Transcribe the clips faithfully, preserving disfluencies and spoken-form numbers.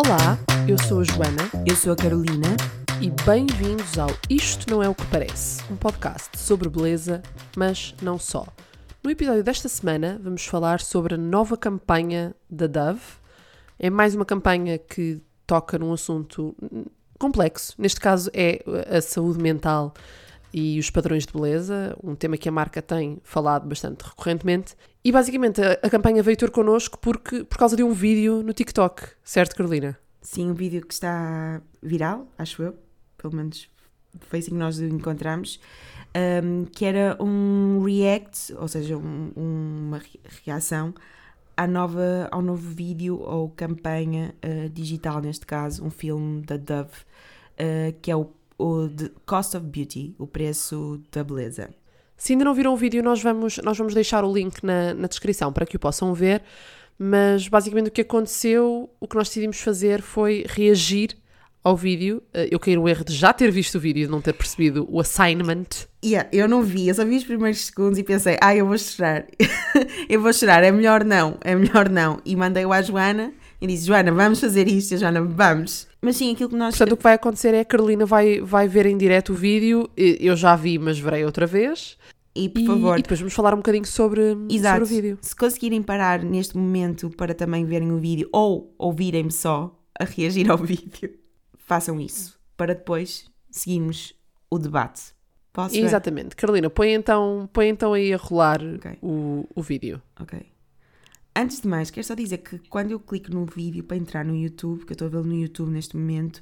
Olá, eu sou a Joana. Eu sou a Carolina. E bem-vindos ao Isto Não É O Que Parece, um podcast sobre beleza, mas não só. No episódio desta semana vamos falar sobre a nova campanha da Dove. É mais uma campanha que toca num assunto complexo. Neste caso é a saúde mental e os padrões de beleza, um tema que a marca tem falado bastante recorrentemente. E basicamente a, a campanha veio ter connosco porque, por causa de um vídeo no TikTok, certo, Carolina? Sim, um vídeo que está viral, acho eu, pelo menos foi assim que nós o encontramos, um, que era um react, ou seja, um, uma reação à nova, ao novo vídeo ou campanha uh, digital, neste caso, um filme da Dove, uh, que é o, o The Cost of Beauty, o preço da beleza. Se ainda não viram o vídeo, nós vamos, nós vamos deixar o link na, na descrição para que o possam ver, mas basicamente o que aconteceu, o que nós decidimos fazer foi reagir ao vídeo. Eu caí no erro de já ter visto o vídeo e de não ter percebido o assignment. Yeah, eu não vi, eu só vi os primeiros segundos e pensei, ah, eu vou chorar, eu vou chorar, é melhor não, é melhor não. E mandei-o à Joana e disse, Joana, vamos fazer isto, e a Joana, vamos. Mas sim, aquilo que nós... Portanto, o que vai acontecer é a Carolina vai, vai ver em direto o vídeo, eu já vi, mas verei outra vez. E, por favor... E depois vamos falar um bocadinho sobre, sobre o vídeo. Se conseguirem parar neste momento para também verem o vídeo, ou ouvirem-me só a reagir ao vídeo, façam isso, para depois seguirmos o debate. Posso ver? Exatamente. Carolina, põe então, põe então aí a rolar okay. o, o vídeo. Ok. Antes de mais, quero só dizer que quando eu clico no vídeo para entrar no YouTube, que eu estou a vê-lo no YouTube neste momento,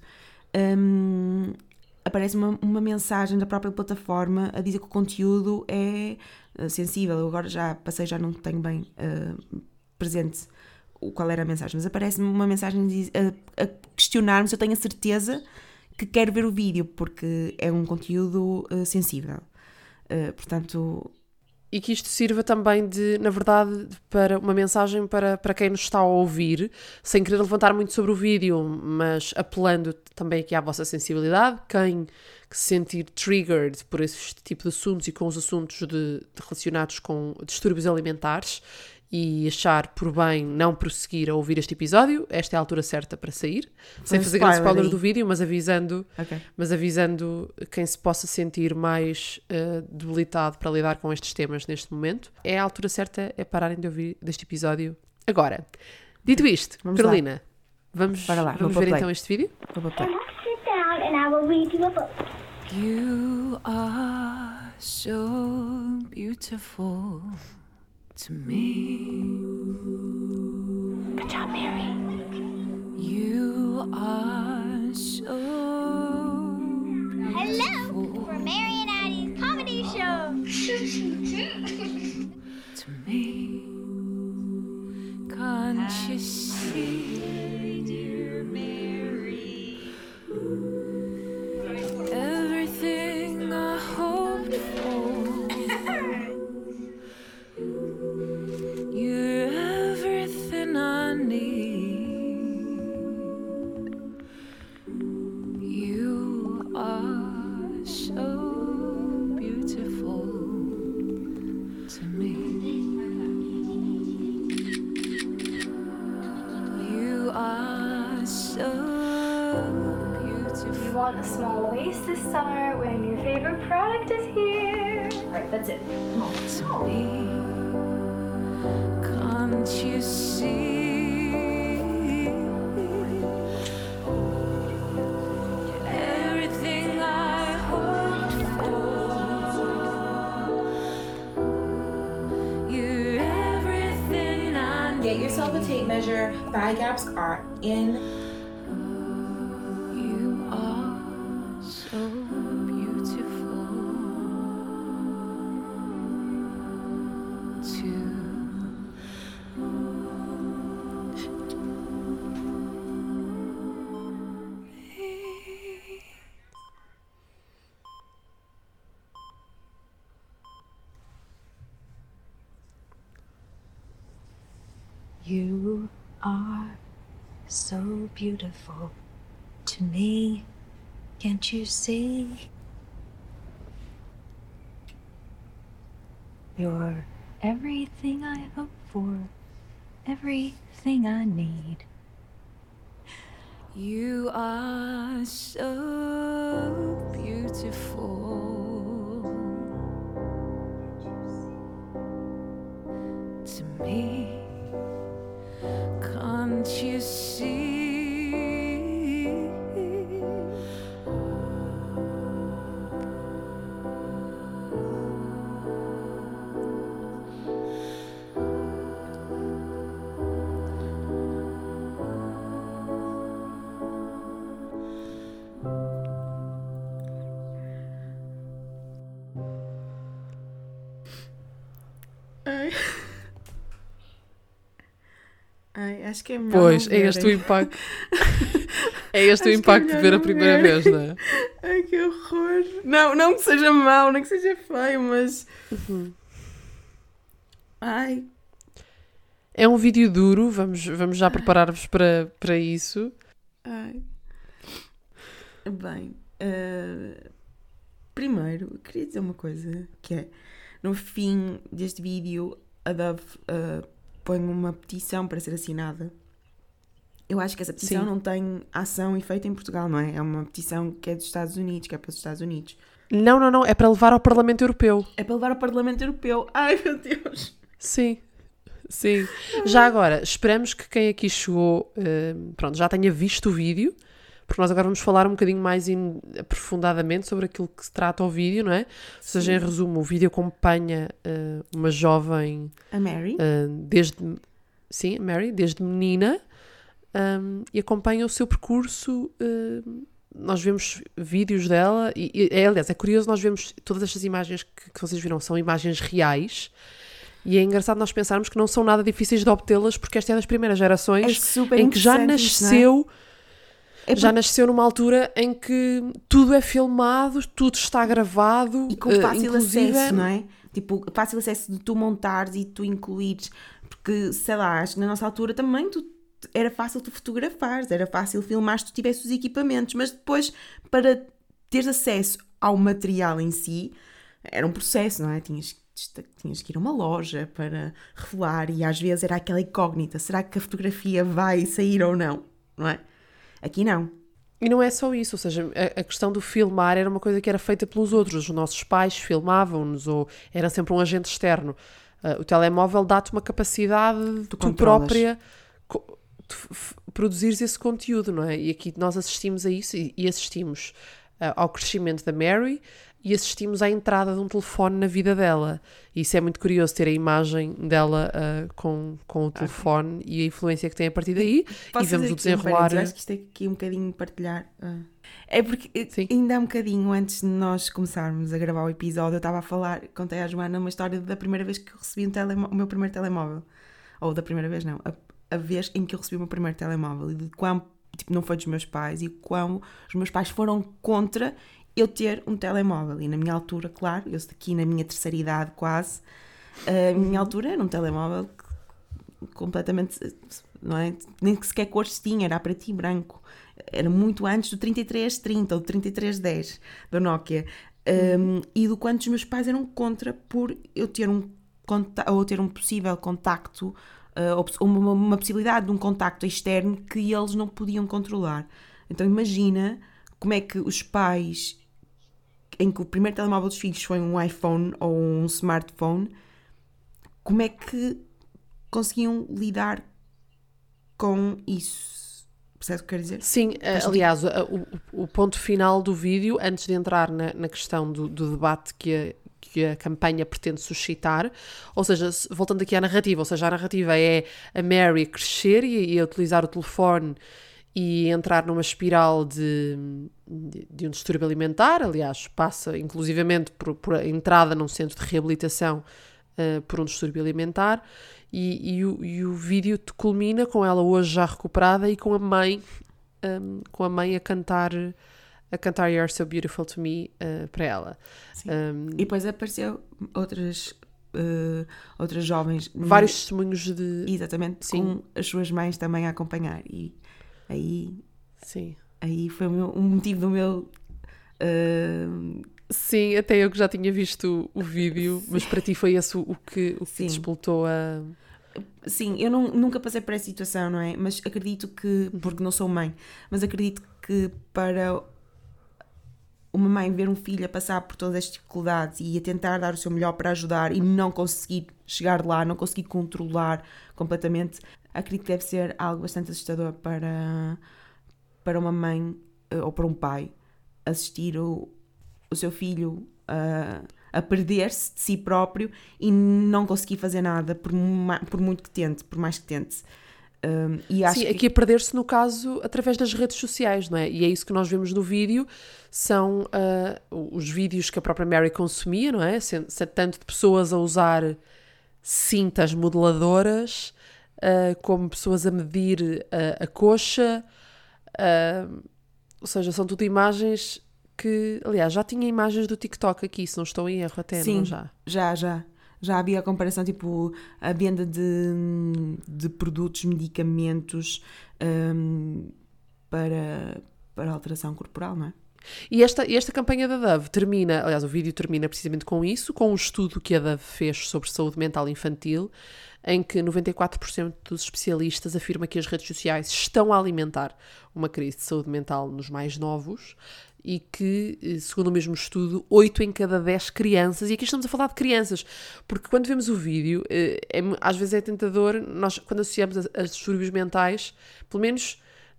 hum, aparece uma, uma mensagem da própria plataforma a dizer que o conteúdo é uh, sensível. Eu agora já passei, já não tenho bem uh, presente o, qual era a mensagem, mas aparece-me uma mensagem a, a questionar-me se eu tenho a certeza que quero ver o vídeo, porque é um conteúdo uh, sensível. Uh, portanto... E que isto sirva também de, na verdade, para uma mensagem para, para quem nos está a ouvir, sem querer levantar muito sobre o vídeo, mas apelando também aqui à vossa sensibilidade. Quem que se sentir triggered por esse tipo de assuntos e com os assuntos de, de relacionados com distúrbios alimentares e achar por bem não prosseguir a ouvir este episódio, esta é a altura certa para sair, sem fazer grandes spoilers do vídeo, mas avisando, okay. mas avisando quem se possa sentir mais uh, debilitado para lidar com estes temas neste momento. É a altura certa, é pararem de ouvir deste episódio agora. Dito isto, vamos Carolina, lá. vamos, lá, vamos ver então este vídeo? You are so beautiful to me. Good job, Mary. You are so Hello, we're Mary and Addie's comedy show. to me. Can't you see, dear Mary? Everything I hoped for. You're everything I need. You are so beautiful to me. You are so beautiful. You want a small waist this summer when your favorite product is here. Alright, that's it. To me. Can't you see everything I hoped for? You're everything I need. Get yourself a tape measure. Thigh gaps are in. You are so beautiful to You are so beautiful to me. Can't you see? You're everything I hope for, everything I need. You are so beautiful to me. Can't you see? Ai. Ai, acho que é melhor. Pois, não é este o verem. impacto. É este o Acho que é impacto de melhor ver a não primeira ver. vez, não é? Ai, que horror. Não, não que seja mau, nem que seja feio, mas. Ai. É um vídeo duro, vamos, vamos já preparar-vos para, para isso. Ai. Bem, eh, primeiro, queria dizer uma coisa, que é, no fim deste vídeo, a Dove eh, põe uma petição para ser assinada. Eu acho que essa petição Sim. não tem ação e efeito em Portugal, não é? É uma petição que é dos Estados Unidos, que é para os Estados Unidos. Não, não, não, é para levar ao Parlamento Europeu. É para levar ao Parlamento Europeu. Ai, meu Deus! Sim, sim. Já agora, esperamos que quem aqui chegou, eh, pronto, já tenha visto o vídeo, porque nós agora vamos falar um bocadinho mais in- aprofundadamente sobre aquilo que se trata o vídeo, não é? Ou seja, em resumo, o vídeo acompanha eh, uma jovem A Mary? eh, desde, sim, Mary, desde menina, um, e acompanha o seu percurso. Uh, nós vemos vídeos dela e, e é, aliás, é curioso, nós vemos todas estas imagens que, que vocês viram, são imagens reais, e é engraçado nós pensarmos que não são nada difíceis de obtê-las, porque esta é das primeiras É gerações super em que já interessante isso, não é? nasceu É já porque- nasceu numa altura em que tudo é filmado, tudo está gravado E com eh, fácil inclusive, acesso, não é? Tipo, fácil acesso de tu montares e tu incluires. Porque, sei lá, acho que na nossa altura também tu, era fácil tu fotografares, era fácil filmar se tu tivesse os equipamentos, mas depois, para teres acesso ao material em si, era um processo, não é? Tinhas, tinhas que ir a uma loja para revelar e às vezes era aquela incógnita, será que a fotografia vai sair ou não, não é? Aqui não. E não é só isso, ou seja, a, a questão do filmar era uma coisa que era feita pelos outros. Os nossos pais filmavam-nos ou era sempre um agente externo. Uh, o telemóvel dá-te uma capacidade de tu, controlas. própria co- de f- f- produzires esse conteúdo, não é? E aqui nós assistimos a isso e, e assistimos uh, ao crescimento da Mary e assistimos à entrada de um telefone na vida dela. E isso é muito curioso, ter a imagem dela uh, com, com o telefone e a influência que tem a partir daí. Posso e vemos fazer o aqui um desenrolar. parênteses? Eu acho que isto é aqui um bocadinho partilhar. ah. É porque eh, Sim. ainda há um bocadinho antes de nós começarmos a gravar o episódio, eu estava a falar, contei à Joana uma história da primeira vez que eu recebi um telemó- o meu primeiro telemóvel. Ou da primeira vez, não. A, a vez em que eu recebi o meu primeiro telemóvel. E de quão, tipo, não foi dos meus pais. E quão os meus pais foram contra eu ter um telemóvel. E na minha altura, claro, eu estou aqui na minha terceira idade quase, a minha altura era um telemóvel que- completamente, não é? Nem que sequer cores tinha, era preto e branco. Era muito antes do trinta e três trinta ou do trinta e três dez da Nokia. Um, e do quanto os meus pais eram contra por eu ter um conta- ou ter um possível contacto, uh, ou poss- uma, uma possibilidade de um contacto externo que eles não podiam controlar. Então imagina como é que os pais, em que o primeiro telemóvel dos filhos foi um iPhone ou um smartphone, como é que conseguiam lidar com isso? Percebes o que eu quero dizer? Sim, eh, aliás, o, o- o ponto final do vídeo, antes de entrar na, na questão do, do debate que a, que a campanha pretende suscitar, ou seja, se- voltando aqui à narrativa, ou seja, a narrativa é a Mary crescer e, e a utilizar o telefone e entrar numa espiral de, de, de um distúrbio alimentar, aliás, passa inclusivamente por, por a entrada num centro de reabilitação eh, por um distúrbio alimentar, e, e, o, e o vídeo te culmina com ela hoje já recuperada e com a mãe um, com a mãe a cantar a cantar You're So Beautiful To Me uh, para ela. Um, E depois apareceu outras, uh, outras jovens. vários testemunhos de... Exatamente, Sim. com as suas mães também a acompanhar. E aí, Sim. aí foi o meu- um motivo do meu... uh, Sim, até eu que já tinha visto o vídeo, mas para ti foi esse o, o que, o que Sim. despoltou a... Sim, eu não, nunca passei por essa situação, não é? Mas acredito que, porque não sou mãe, mas acredito que para uma mãe ver um filho a passar por todas as dificuldades e a tentar dar o seu melhor para ajudar e não conseguir chegar lá, não conseguir controlar completamente, acredito que deve ser algo bastante assustador para, para uma mãe ou para um pai assistir o, o seu filho a, a perder-se de si próprio e não conseguir fazer nada por, por muito que tente, por mais que tente. Um, e acho Sim, que... aqui a perder-se no caso através das redes sociais, não é? E é isso que nós vemos no vídeo, são uh, os vídeos que a própria Mary consumia, não é? Sendo, sendo tanto de pessoas a usar cintas modeladoras, uh, como pessoas a medir uh, a coxa, uh, ou seja, são tudo imagens que, aliás, já tinha imagens do TikTok aqui, se não estou em erro até, Sim, não já? já, já. Já havia a comparação, tipo, a venda de, de produtos, medicamentos um, para, para alteração corporal, não é? E esta, esta campanha da Dove termina, aliás, o vídeo termina precisamente com isso, com um estudo que a Dove fez sobre saúde mental infantil, em que noventa e quatro por cento dos especialistas afirma que as redes sociais estão a alimentar uma crise de saúde mental nos mais novos e que, segundo o mesmo estudo, oito em cada dez crianças, e aqui estamos a falar de crianças, porque quando vemos o vídeo, é, às vezes é tentador, nós quando associamos a, a distúrbios mentais, pelo menos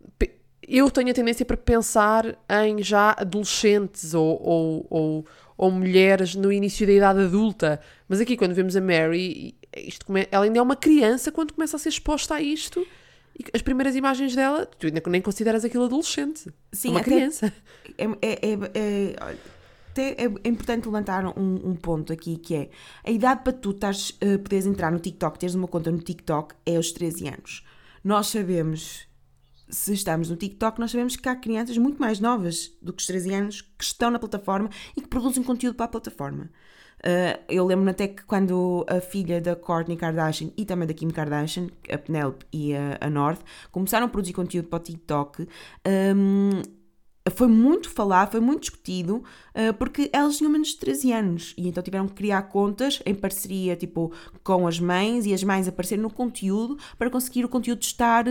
eu tenho a tendência para pensar em já adolescentes ou, ou, ou, ou mulheres no início da idade adulta, mas aqui quando vemos a Mary, isto come, ela ainda é uma criança quando começa a ser exposta a isto. E as primeiras imagens dela, tu ainda nem consideras aquilo adolescente. Sim, é uma criança. É, é, é, é, é, é importante levantar um, um ponto aqui, que é a idade para tu tares, uh, poderes entrar no TikTok, teres uma conta no TikTok, é aos treze anos. Nós sabemos, se estamos no TikTok, nós sabemos que há crianças muito mais novas do que os treze anos que estão na plataforma e que produzem conteúdo para a plataforma. Uh, eu lembro-me até que quando a filha da Kourtney Kardashian e também da Kim Kardashian, a Penelope e a, a North, começaram a produzir conteúdo para o TikTok, um, foi muito falado, foi muito discutido, uh, porque elas tinham menos de treze anos e então tiveram que criar contas em parceria tipo, com as mães, e as mães aparecerem no conteúdo para conseguir o conteúdo estar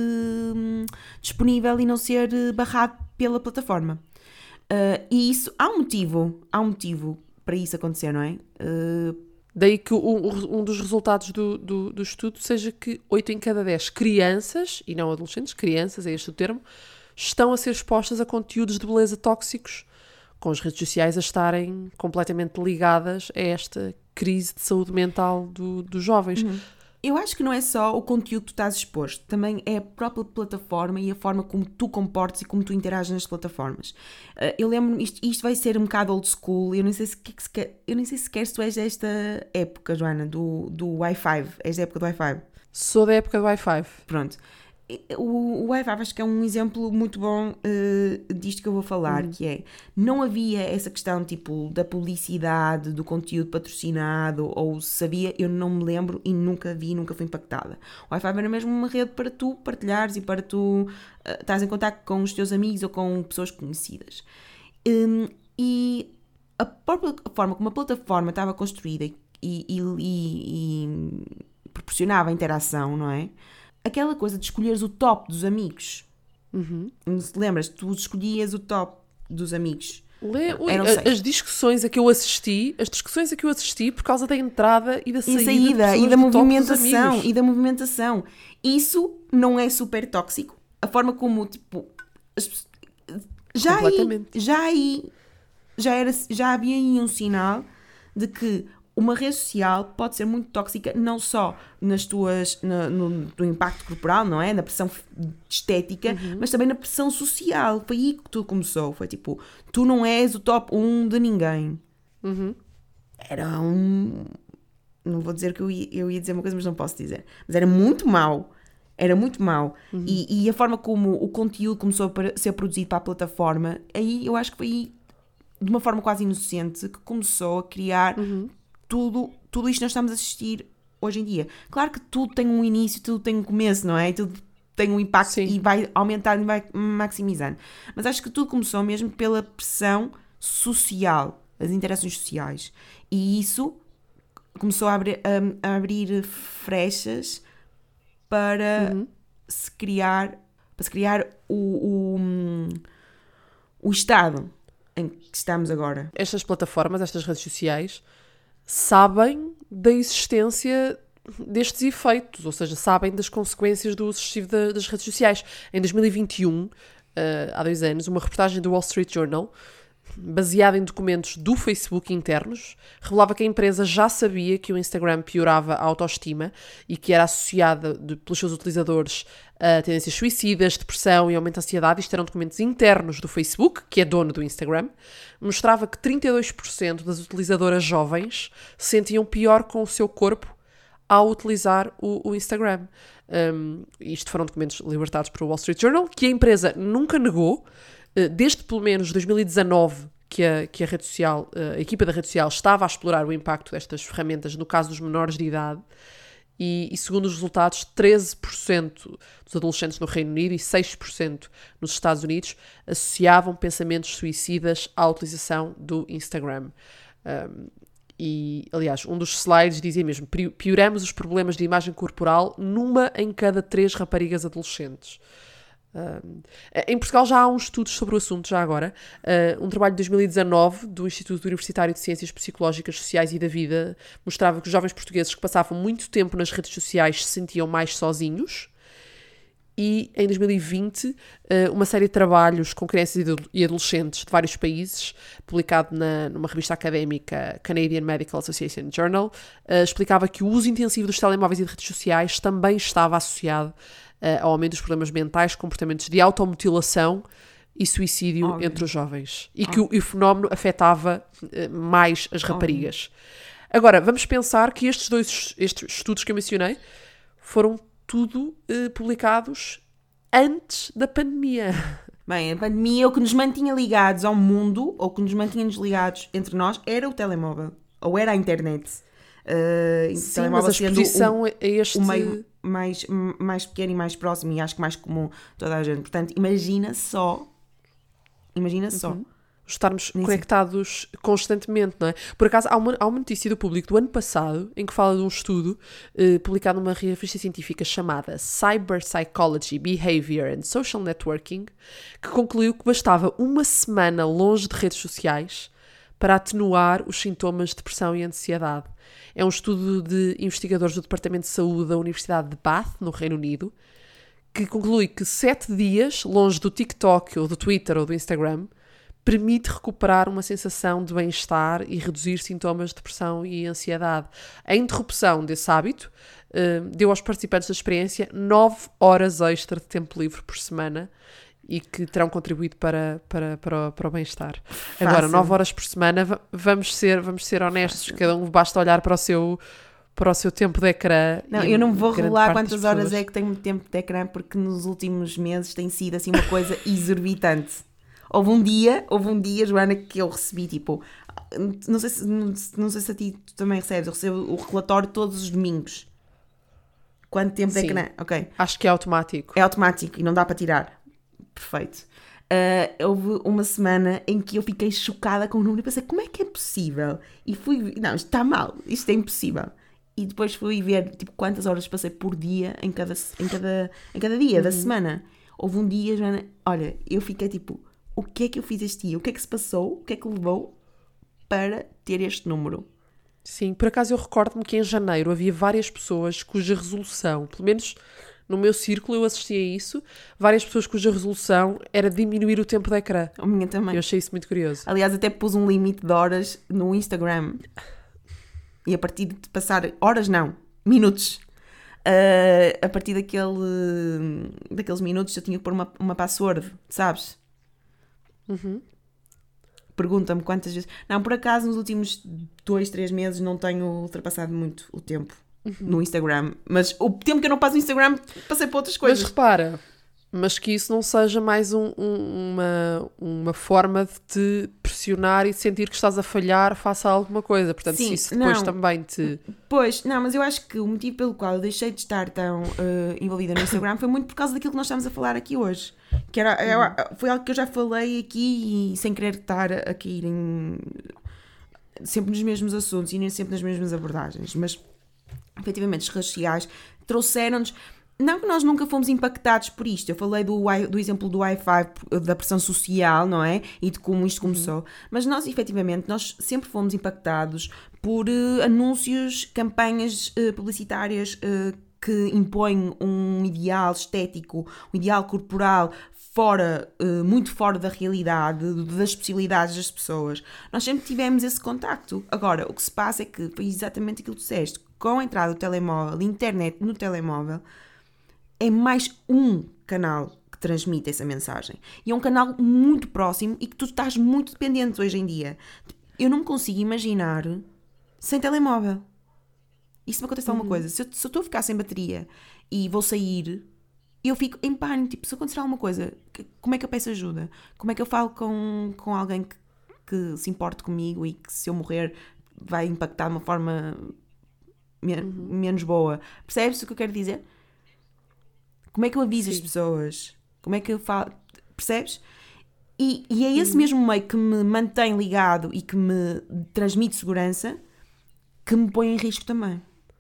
uh, disponível e não ser barrado pela plataforma. Uh, e isso, há um motivo, há um motivo para isso acontecer, não é? Uh... Daí que um, um dos resultados do, do, do estudo seja que oito em cada dez crianças, e não adolescentes, crianças, é este o termo, estão a ser expostas a conteúdos de beleza tóxicos, com as redes sociais a estarem completamente ligadas a esta crise de saúde mental do, dos jovens. Uhum. Eu acho que não é só o conteúdo que tu estás exposto, também é a própria plataforma e a forma como tu comportas e como tu interages nas plataformas. Uh, eu lembro-me, isto, isto vai ser um bocado old school, eu nem sei se, que, se quer, eu nem sei sequer se tu és desta época, Joana, do, do Wi-Fi, és da época do Wi-Fi? Sou da época do Wi-Fi. Pronto. O, o Wi-Fi acho que é um exemplo muito bom uh, disto que eu vou falar, uhum. que é, não havia essa questão tipo da publicidade, do conteúdo patrocinado, ou sabia, eu não me lembro e nunca vi, nunca fui impactada. O Wi-Fi era mesmo uma rede para tu partilhares e para tu uh, estás em contato com os teus amigos ou com pessoas conhecidas. Um, e a própria forma como a plataforma estava construída e, e, e, e proporcionava interação, não é? Aquela coisa de escolheres o top dos amigos. Uhum. Lembras? Tu escolhias o top dos amigos. Lê, ui, a, as discussões a que eu assisti, as discussões a que eu assisti por causa da entrada e da saída, e, saída, e da movimentação e da movimentação. Isso não é super tóxico? A forma como, tipo, as, já aí, já aí já, era, já havia aí um sinal de que uma rede social pode ser muito tóxica, não só nas tuas, no, no, no impacto corporal, não é? Na pressão estética, uhum. mas também na pressão social. Foi aí que tudo começou. Foi tipo, tu não és o top um de ninguém. Uhum. Era um... Não vou dizer que eu ia, eu ia dizer uma coisa, mas não posso dizer. Mas era muito mau. Era muito mau. Uhum. E, e a forma como o conteúdo começou a ser produzido para a plataforma, aí eu acho que foi aí, de uma forma quase inocente, que começou a criar... Uhum. Tudo, tudo isto nós estamos a assistir hoje em dia. Claro que tudo tem um início, tudo tem um começo, não é? E tudo tem um impacto Sim. e vai aumentando e vai maximizando. Mas acho que tudo começou mesmo pela pressão social, as interações sociais. E isso começou a abrir, a, a abrir frechas para Uhum. se criar, para se criar o, o, o estado em que estamos agora. Estas plataformas, estas redes sociais, sabem da existência destes efeitos, ou seja, sabem das consequências do uso excessivo da- das redes sociais. Em dois mil e vinte e um, eh, há dois anos, uma reportagem do Wall Street Journal, baseada em documentos do Facebook internos, revelava que a empresa já sabia que o Instagram piorava a autoestima e que era associada de- pelos seus utilizadores a tendências suicidas, depressão e aumento de ansiedade. Isto eram documentos internos do Facebook, que é dono do Instagram. Mostrava que trinta e dois por cento das utilizadoras jovens se sentiam pior com o seu corpo ao utilizar o, o Instagram. Um, isto foram documentos libertados pelo Wall Street Journal, que a empresa nunca negou, uh, desde pelo menos dois mil e dezanove, que a, que a rede social, uh, a equipa da rede social estava a explorar o impacto destas ferramentas no caso dos menores de idade, e, e segundo os resultados, treze por cento dos adolescentes no Reino Unido e seis por cento nos Estados Unidos associavam pensamentos suicidas à utilização do Instagram. Um, E, aliás, um dos slides dizia mesmo: "Pi- pioramos os problemas de imagem corporal numa em cada três raparigas adolescentes." Um, em Portugal já há uns estudos sobre o assunto, já agora. Uh, um trabalho de dois mil e dezanove do Instituto Universitário de Ciências Psicológicas, Sociais e da Vida mostrava que os jovens portugueses que passavam muito tempo nas redes sociais se sentiam mais sozinhos. E em dois mil e vinte, uma série de trabalhos com crianças e adolescentes de vários países, publicado na, numa revista académica Canadian Medical Association Journal, explicava que o uso intensivo dos telemóveis e de redes sociais também estava associado ao aumento dos problemas mentais, comportamentos de automutilação e suicídio Óbvio. entre os jovens. E que o, e o fenómeno afetava mais as raparigas. Óbvio. Agora, vamos pensar que estes dois estes estudos que eu mencionei foram tudo uh, publicados antes da pandemia. Bem, a pandemia, o que nos mantinha ligados ao mundo, ou o que nos mantinha ligados entre nós, era o telemóvel, ou era a internet. Uh, Sim, mas a exposição o, a este... o meio mais, mais pequeno e mais próximo, e acho que mais comum toda a gente. Portanto, imagina só, imagina só. Uhum. Estarmos Nem conectados sei. constantemente, não é? Por acaso, há uma, há uma notícia do Público do ano passado em que fala de um estudo eh, publicado numa revista científica chamada Cyber Psychology, Behavior and Social Networking, que concluiu que bastava uma semana longe de redes sociais para atenuar os sintomas de depressão e ansiedade. É um estudo de investigadores do Departamento de Saúde da Universidade de Bath, no Reino Unido, que conclui que sete dias longe do TikTok, ou do Twitter, ou do Instagram, permite recuperar uma sensação de bem-estar e reduzir sintomas de depressão e ansiedade. A interrupção desse hábito uh, deu aos participantes da experiência nove horas extra de tempo livre por semana e que terão contribuído para, para, para, o, para o bem-estar. Fácil. Agora, nove horas por semana, v- vamos ser, vamos ser honestos, Fácil. Cada um basta olhar para o seu, para o seu tempo de ecrã. Não, eu não vou revelar quantas horas é que tenho de tempo de ecrã, porque nos últimos meses tem sido assim uma coisa exorbitante. Houve um dia, houve um dia, Joana, que eu recebi, tipo, não sei se, não, não sei se a ti tu também recebes, eu recebo o relatório todos os domingos. Quanto tempo de ecrã? Ok. Acho que é automático. É automático e não dá para tirar. Perfeito. Uh, houve uma semana em que eu fiquei chocada com o número e pensei, como é que é possível? E fui, não, isto está mal, isto é impossível. E depois fui ver, tipo, quantas horas passei por dia em cada, em cada, em cada dia uhum. da semana. Houve um dia, Joana, olha, eu fiquei tipo... O que é que eu fiz este dia? O que é que se passou? O que é que levou para ter este número? Sim, por acaso eu recordo-me que em janeiro havia várias pessoas cuja resolução, pelo menos no meu círculo eu assisti a isso, várias pessoas cuja resolução era diminuir o tempo de ecrã. A minha também. Eu achei isso muito curioso. Aliás, até pus um limite de horas no Instagram. E a partir de passar... Horas não, minutos. Uh, a partir daquele, daqueles minutos eu tinha que pôr uma, uma password, sabes? Uhum. Pergunta-me quantas vezes... Não, por acaso, nos últimos dois, três meses não tenho ultrapassado muito o tempo uhum. no Instagram. Mas o tempo que eu não passo no Instagram, passei para outras coisas. Mas repara, mas que isso não seja mais um, um, uma, uma forma de te pressionar e sentir que estás a falhar face a alguma coisa. Portanto, Sim, se isso depois não. também te... Pois, não, mas eu acho que o motivo pelo qual eu deixei de estar tão uh, envolvida no Instagram foi muito por causa daquilo que nós estamos a falar aqui hoje. Que era, era, foi algo que eu já falei aqui e sem querer estar a cair em... sempre nos mesmos assuntos e nem sempre nas mesmas abordagens, mas efetivamente as redes sociais trouxeram-nos. Não que nós nunca fomos impactados por isto. Eu falei do, do exemplo do Wi-Fi, da pressão social, não é? E de como isto começou. Uhum. Mas nós, efetivamente, nós sempre fomos impactados por uh, anúncios, campanhas uh, publicitárias uh, que impõem um ideal estético, um ideal corporal fora, uh, muito fora da realidade, das possibilidades das pessoas. Nós sempre tivemos esse contacto. Agora, o que se passa é que foi exatamente aquilo que tu disseste. Com a entrada do telemóvel, da internet no telemóvel, é mais um canal que transmite essa mensagem. E é um canal muito próximo e que tu estás muito dependente hoje em dia. Eu não me consigo imaginar sem telemóvel. E se me acontecer alguma coisa, se eu, se eu estou a ficar sem bateria e vou sair, eu fico em pânico. Tipo, se acontecer alguma coisa, como é que eu peço ajuda? Como é que eu falo com, com alguém que, que se importe comigo e que se eu morrer vai impactar de uma forma me, uhum. menos boa? Percebes o que eu quero dizer? Como é que eu aviso Sim. as pessoas? Como é que eu falo? Percebes? E, e é esse uhum. mesmo meio que me mantém ligado e que me transmite segurança que me põe em risco também.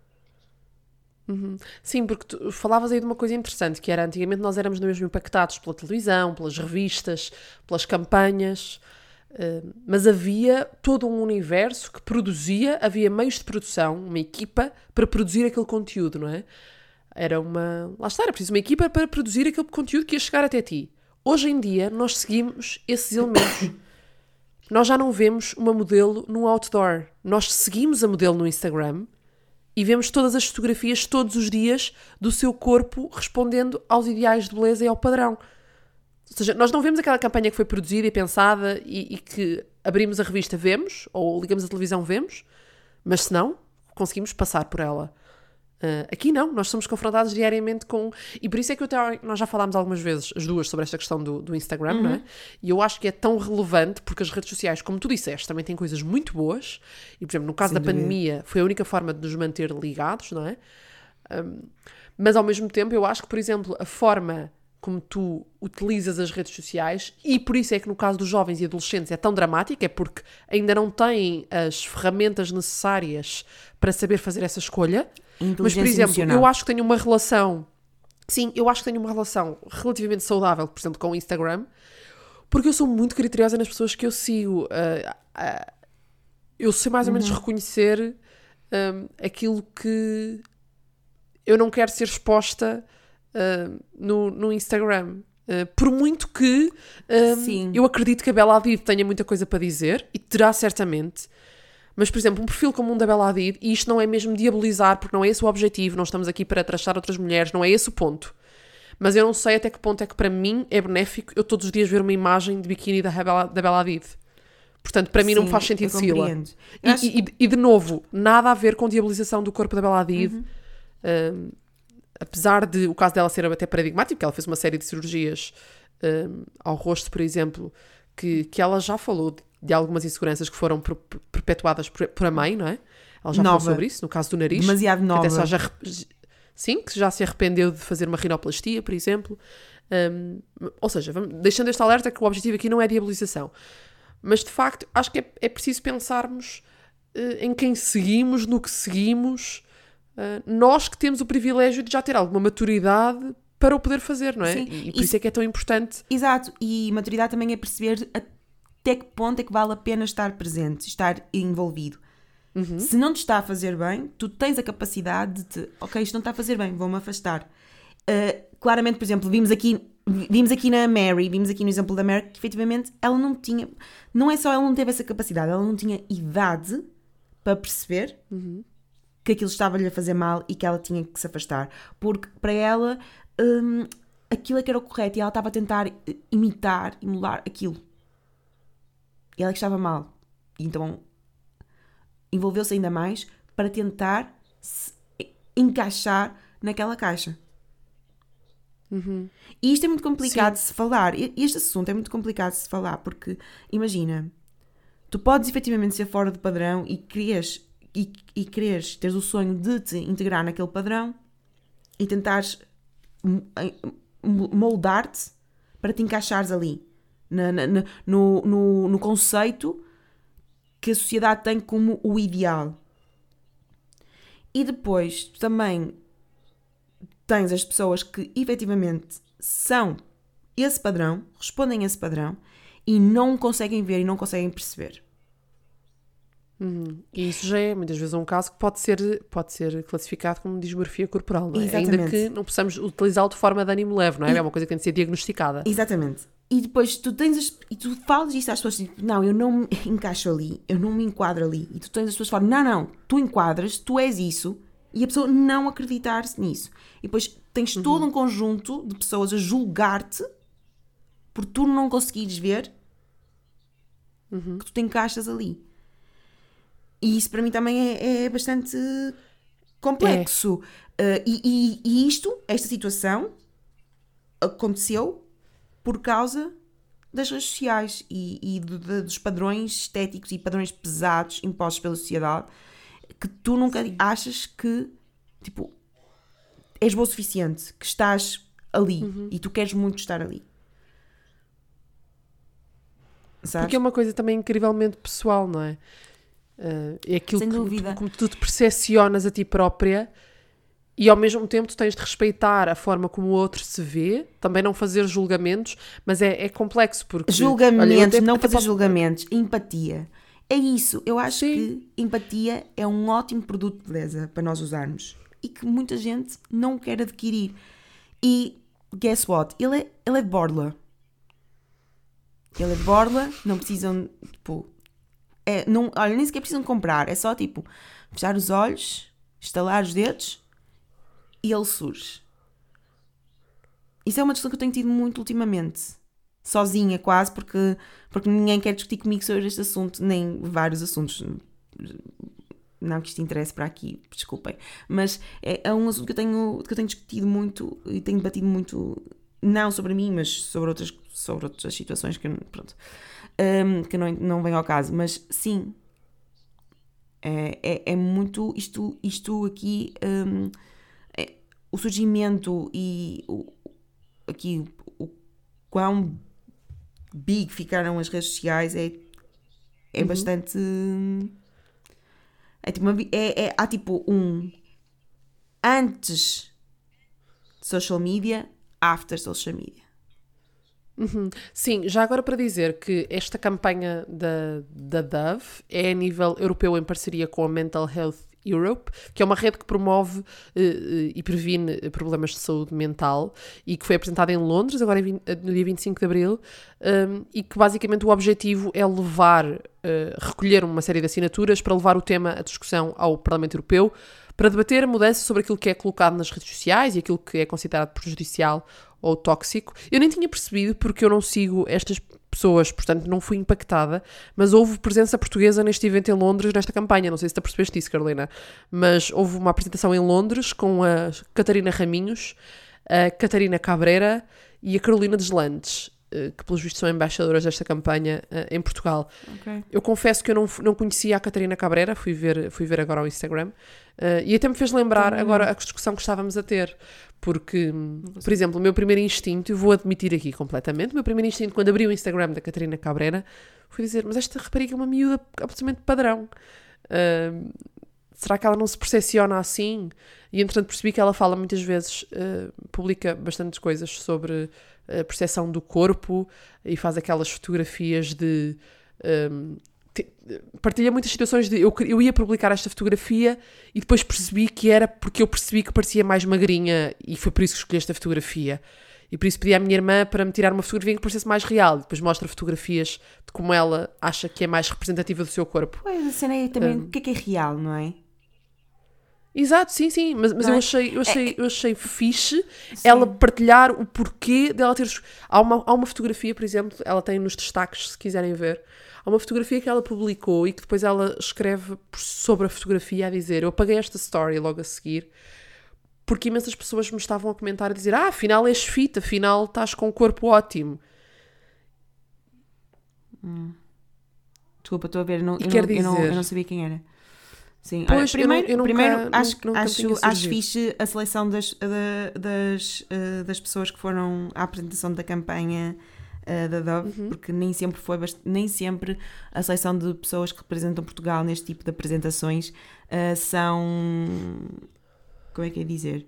Uhum. Sim, porque tu falavas aí de uma coisa interessante, que era, antigamente nós éramos mesmo impactados pela televisão, pelas revistas, pelas campanhas, uh, mas havia todo um universo que produzia, havia meios de produção, uma equipa para produzir aquele conteúdo, não é? Era uma... Lá está, era preciso uma equipa para produzir aquele conteúdo que ia chegar até ti. Hoje em dia, nós seguimos esses elementos. Nós já não vemos uma modelo no outdoor. Nós seguimos a modelo no Instagram e vemos todas as fotografias todos os dias do seu corpo respondendo aos ideais de beleza e ao padrão. Ou seja, nós não vemos aquela campanha que foi produzida e pensada e, e que abrimos a revista, vemos, ou ligamos a televisão, vemos, mas se não, conseguimos passar por ela. Uh, aqui não, nós somos confrontados diariamente com... E por isso é que eu até, nós já falámos algumas vezes, as duas, sobre esta questão do, do Instagram, uhum. não é? E eu acho que é tão relevante, porque as redes sociais, como tu disseste, também têm coisas muito boas. E, por exemplo, no caso Sem da dúvida. pandemia, foi a única forma de nos manter ligados, não é? Um, mas, ao mesmo tempo, eu acho que, por exemplo, a forma como tu utilizas as redes sociais, e por isso é que no caso dos jovens e adolescentes é tão dramático, é porque ainda não têm as ferramentas necessárias para saber fazer essa escolha. Mas, por exemplo, emocional. eu acho que tenho uma relação... Sim, eu acho que tenho uma relação relativamente saudável, por exemplo, com o Instagram, porque eu sou muito criteriosa nas pessoas que eu sigo. Uh, uh, eu sei mais ou menos uhum. reconhecer um, aquilo que eu não quero ser exposta uh, no, no Instagram. Uh, por muito que um, eu acredito que a Bella Hadid tenha muita coisa para dizer, e terá certamente... Mas, por exemplo, um perfil como um da Bella Hadid, e isto não é mesmo diabolizar, porque não é esse o objetivo, não estamos aqui para trachar outras mulheres, não é esse o ponto. Mas eu não sei até que ponto é que para mim é benéfico eu todos os dias ver uma imagem de biquíni da Bella, da Bella Hadid. Portanto, para mim Sim, não faz sentido segui-la. E, acho... e, e, de novo, nada a ver com diabolização do corpo da Bella Hadid. Uhum. Um, apesar de o caso dela ser até paradigmático, porque ela fez uma série de cirurgias um, ao rosto, por exemplo, que, que ela já falou de, de algumas inseguranças que foram per, per, perpetuadas por, por a mãe, não é? Ela já nova. falou sobre isso, no caso do nariz. Demasiado nova. Até já, sim, que já se arrependeu de fazer uma rinoplastia, por exemplo. Um, ou seja, vamos, deixando este alerta que o objetivo aqui não é diabolização. Mas, de facto, acho que é, é preciso pensarmos uh, em quem seguimos, no que seguimos. Uh, nós que temos o privilégio de já ter alguma maturidade para o poder fazer, não é? Sim, e, e por isso, isso é que é tão importante. Exato, e maturidade também é perceber até que ponto é que vale a pena estar presente, estar envolvido. Uhum. Se não te está a fazer bem, tu tens a capacidade de, ok, isto não está a fazer bem, vou-me afastar. Uh, claramente, por exemplo, vimos aqui, vimos aqui na Mary, vimos aqui no exemplo da Mary, que efetivamente ela não tinha, não é só ela não teve essa capacidade, ela não tinha idade para perceber uhum. que aquilo estava-lhe a fazer mal e que ela tinha que se afastar. Porque para ela, um, aquilo é que era o correto e ela estava a tentar imitar, emular aquilo. E ela que estava mal. E então envolveu-se ainda mais para tentar se encaixar naquela caixa. Uhum. E isto é muito complicado Sim. de se falar. Este assunto é muito complicado de se falar porque, imagina, tu podes efetivamente ser fora do padrão e queres, e, e queres teres o sonho de te integrar naquele padrão e tentares moldar-te para te encaixares ali na, na, no, no, no conceito que a sociedade tem como o ideal. E depois também tens as pessoas que efetivamente são esse padrão, respondem a esse padrão e não conseguem ver e não conseguem perceber. Uhum. E isso já é muitas vezes um caso que pode ser, pode ser classificado como dismorfia corporal, não é? Exatamente. Ainda que não possamos utilizá-lo de forma de ânimo leve, não é? E... é uma coisa que tem de ser diagnosticada. Exatamente. E depois tu tens as, e tu falas isto às pessoas tipo, não, eu não me encaixo ali, eu não me enquadro ali. E tu tens as pessoas que falam, não, não, tu enquadras, tu és isso, e a pessoa não acreditar-se nisso. E depois tens uhum. todo um conjunto de pessoas a julgar-te por tu não conseguires ver uhum. que tu te encaixas ali. E isso para mim também é, é bastante complexo. É. Uh, e, e, e isto, esta situação, aconteceu por causa das redes sociais e, e do, de, dos padrões estéticos e padrões pesados impostos pela sociedade, que tu nunca Sim. achas que, tipo, és boa o suficiente, que estás ali uhum. e tu queres muito estar ali. Sabes? Porque é uma coisa também incrivelmente pessoal, não é? Uh, é aquilo Sem que dúvida. Tu, como tu te percepcionas a ti própria e ao mesmo tempo tu tens de respeitar a forma como o outro se vê, também não fazer julgamentos, mas é, é complexo porque... Julgamentos, olha, não fazer posso... julgamentos, empatia. É isso, eu acho Sim. que empatia é um ótimo produto de beleza para nós usarmos e que muita gente não quer adquirir. E guess what? Ele é, ele é de borla. Ele é de borla, não precisam, tipo... É, não, olha, nem sequer precisam comprar, é só tipo fechar os olhos, estalar os dedos e ele surge. Isso é uma discussão que eu tenho tido muito ultimamente, sozinha quase, porque, porque ninguém quer discutir comigo sobre este assunto, nem vários assuntos. Não que isto interesse para aqui, desculpem, mas é, é um assunto que eu, tenho, que eu tenho discutido muito e tenho debatido muito, não sobre mim, mas sobre outras, sobre outras situações que, pronto, Um, que não, não vem ao caso, mas sim, é, é, é muito isto, isto aqui, um, é, o surgimento e o, aqui o, o quão big ficaram as redes sociais é, é uhum. bastante é, tipo uma, é, é, há tipo um antes de social media, after social media. Uhum. Sim, já agora para dizer que esta campanha da, da Dove é a nível europeu em parceria com a Mental Health Europe, que é uma rede que promove uh, uh, e previne problemas de saúde mental e que foi apresentada em Londres agora no dia vinte e cinco de abril um, e que basicamente o objetivo é levar, uh, recolher uma série de assinaturas para levar o tema à discussão ao Parlamento Europeu para debater a mudança sobre aquilo que é colocado nas redes sociais e aquilo que é considerado prejudicial ou tóxico. Eu nem tinha percebido porque eu não sigo estas pessoas, portanto não fui impactada, mas houve presença portuguesa neste evento em Londres, nesta campanha, não sei se te apercebeste disso, Carolina, mas houve uma apresentação em Londres com a Catarina Raminhos, a Catarina Cabreira e a Carolina Deslandes, que pelos vistos são embaixadoras desta campanha uh, em Portugal. Okay. Eu confesso que eu não, não conhecia a Catarina Cabreira, fui ver, fui ver agora ao Instagram, uh, e até me fez lembrar uhum. agora a discussão que estávamos a ter, porque, por exemplo, o meu primeiro instinto, eu vou admitir aqui completamente, o meu primeiro instinto quando abri o Instagram da Catarina Cabreira foi dizer, mas esta rapariga é uma miúda absolutamente padrão. Uh, será que ela não se percepciona assim? E entretanto percebi que ela fala muitas vezes, uh, publica bastantes coisas sobre a percepção do corpo e faz aquelas fotografias de... Um, te, partilha muitas situações de... Eu, eu ia publicar esta fotografia e depois percebi que era porque eu percebi que parecia mais magrinha e foi por isso que escolhi esta fotografia. E por isso pedi à minha irmã para me tirar uma fotografia que parecesse mais real. E depois mostra fotografias de como ela acha que é mais representativa do seu corpo. Pois, a cena é também um, o que é que é real, não é? Exato, sim, sim, mas, mas eu achei, eu achei, eu achei fixe sim. ela partilhar o porquê dela ter... Há uma, há uma fotografia, por exemplo, ela tem nos destaques, se quiserem ver, há uma fotografia que ela publicou e que depois ela escreve sobre a fotografia a dizer, eu apaguei esta story logo a seguir, porque imensas pessoas me estavam a comentar a dizer, ah, afinal és fit, afinal estás com um corpo ótimo. Hum. Desculpa, estou a ver, não, eu, não, dizer... eu, não, eu não sabia quem era. Sim, pois, olha, primeiro, eu, eu nunca, primeiro nunca, acho, nunca acho, acho fixe a seleção das, das, das, das pessoas que foram à apresentação da campanha uh, da Dove, uhum. porque nem sempre foi bast- nem sempre a seleção de pessoas que representam Portugal neste tipo de apresentações uh, são, como é que é dizer?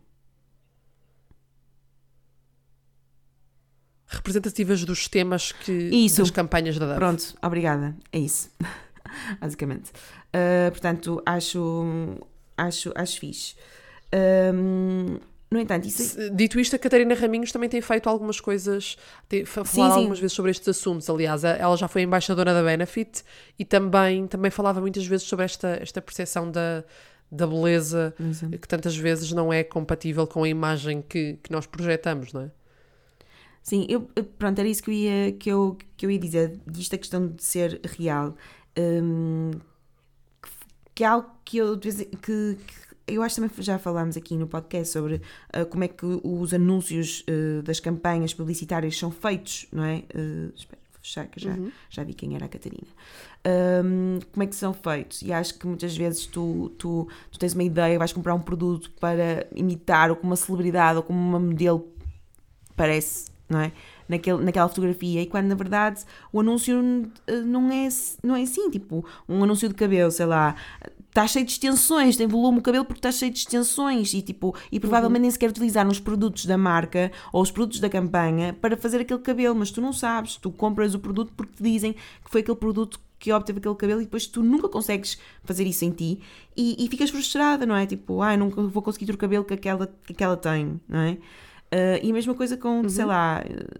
Representativas dos temas que Isso. das campanhas da Dove. Pronto, obrigada, é isso, basicamente. Uh, portanto, acho, acho, acho fixe. Um, no entanto, isso... Dito isto, a Catarina Raminhos também tem feito algumas coisas, tem falado sim, sim. algumas vezes sobre estes assuntos. Aliás, ela já foi embaixadora da Benefit e também, também falava muitas vezes sobre esta, esta percepção da, da beleza, uhum. que tantas vezes não é compatível com a imagem que, que nós projetamos, não é? Sim, eu, pronto, era isso que eu ia, que eu, que eu ia dizer, disto a questão de ser real. Um, que é algo que eu, que, que eu acho que também já falámos aqui no podcast sobre uh, como é que os anúncios uh, das campanhas publicitárias são feitos, não é? Uh, espera, vou fechar que eu já, uhum. já vi quem era a Catarina. Um, como é que são feitos? E acho que muitas vezes tu, tu, tu tens uma ideia, vais comprar um produto para imitar ou como uma celebridade ou como uma modelo, parece, não é? Naquele, naquela fotografia, e quando na verdade o anúncio não é, não é assim, tipo um anúncio de cabelo, sei lá, está cheio de extensões, tem volume o cabelo porque está cheio de extensões e, tipo, e provavelmente uhum. nem sequer utilizar os produtos da marca ou os produtos da campanha para fazer aquele cabelo, mas tu não sabes, tu compras o produto porque te dizem que foi aquele produto que obteve aquele cabelo e depois tu nunca consegues fazer isso em ti e, e ficas frustrada, não é? Tipo, ah, nunca vou conseguir ter o cabelo que aquela, que aquela tem, não é? Uh, e a mesma coisa com, uhum. sei lá...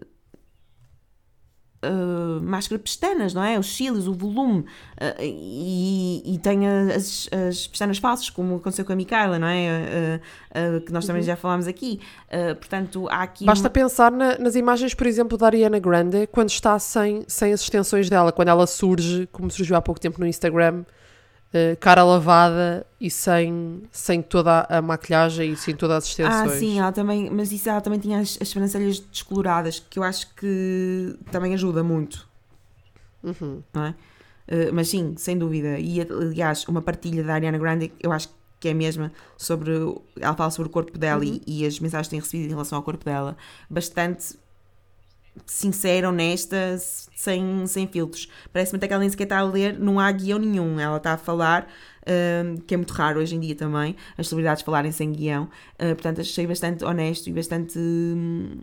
Uh, máscara de pestanas, não é? Os cílios, o volume, uh, e, e tem as, as pestanas falsas, como aconteceu com a Micaela, não é? Uh, uh, que nós também uhum. já falámos aqui. Uh, portanto, há aqui... Basta uma... pensar na, nas imagens, por exemplo, da Ariana Grande, quando está sem, sem as extensões dela, quando ela surge, como surgiu há pouco tempo no Instagram, uh, cara lavada e sem, sem toda a maquilhagem e sem todas as extensões. Ah, sim, ela também, mas isso ela também tinha as, as sobrancelhas descoloradas, que eu acho que também ajuda muito. Uhum. Não é? Uh, mas sim, sem dúvida. E aliás, uma partilha da Ariana Grande, eu acho que é a mesma sobre. Ela fala sobre o corpo dela uhum. e, e as mensagens que tem recebido em relação ao corpo dela, bastante sincera, honesta, sem, sem filtros. Parece-me até que ela nem sequer está a ler, não há guião nenhum, ela está a falar, uh, que é muito raro hoje em dia também, as celebridades falarem sem guião, uh, portanto achei bastante honesto e bastante um,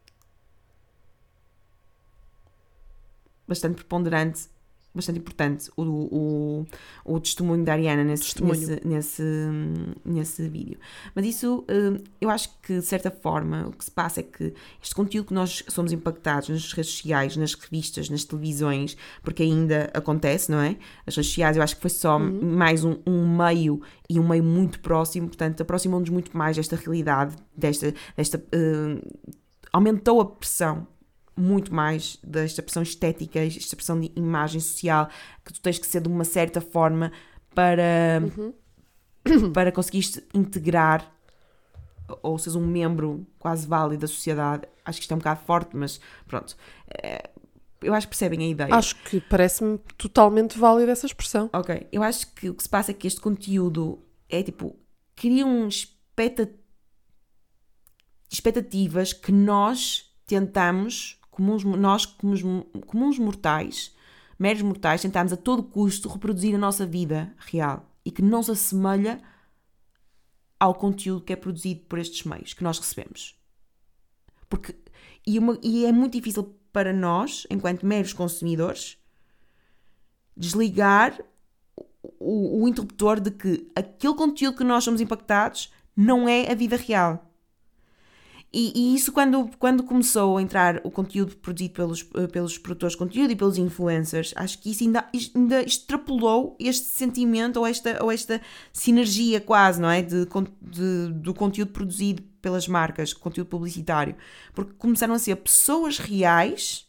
bastante preponderante, bastante importante o, o, o testemunho da Ariana nesse, testemunho. nesse, nesse, nesse vídeo. Mas isso, eu acho que de certa forma o que se passa é que este conteúdo que nós somos impactados nas redes sociais, nas revistas, nas televisões, porque ainda acontece, não é? As redes sociais eu acho que foi só uhum. mais um, um meio e um meio muito próximo, portanto aproximou-nos muito mais desta realidade, desta, desta uh, aumentou a pressão muito mais desta pressão estética, esta pressão de imagem social, que tu tens que ser de uma certa forma para, uhum. para conseguires integrar ou seres um membro quase válido da sociedade. Acho que isto é um bocado forte, mas pronto. Eu acho que percebem a ideia. Acho que parece-me totalmente válida essa expressão. Ok. Eu acho que o que se passa é que este conteúdo é tipo, cria um expectat... expectativas que nós tentamos... Comuns, nós, comuns, comuns mortais, meros mortais, tentamos a todo custo reproduzir a nossa vida real e que não se assemelha ao conteúdo que é produzido por estes meios que nós recebemos. Porque, e, uma, e é muito difícil para nós, enquanto meros consumidores, desligar o, o interruptor de que aquele conteúdo que nós somos impactados não é a vida real. E, e isso quando, quando começou a entrar o conteúdo produzido pelos, pelos produtores de conteúdo e pelos influencers, acho que isso ainda, ainda extrapolou este sentimento ou esta, ou esta sinergia quase, não é? De, de, do conteúdo produzido pelas marcas, conteúdo publicitário. Porque começaram a ser pessoas reais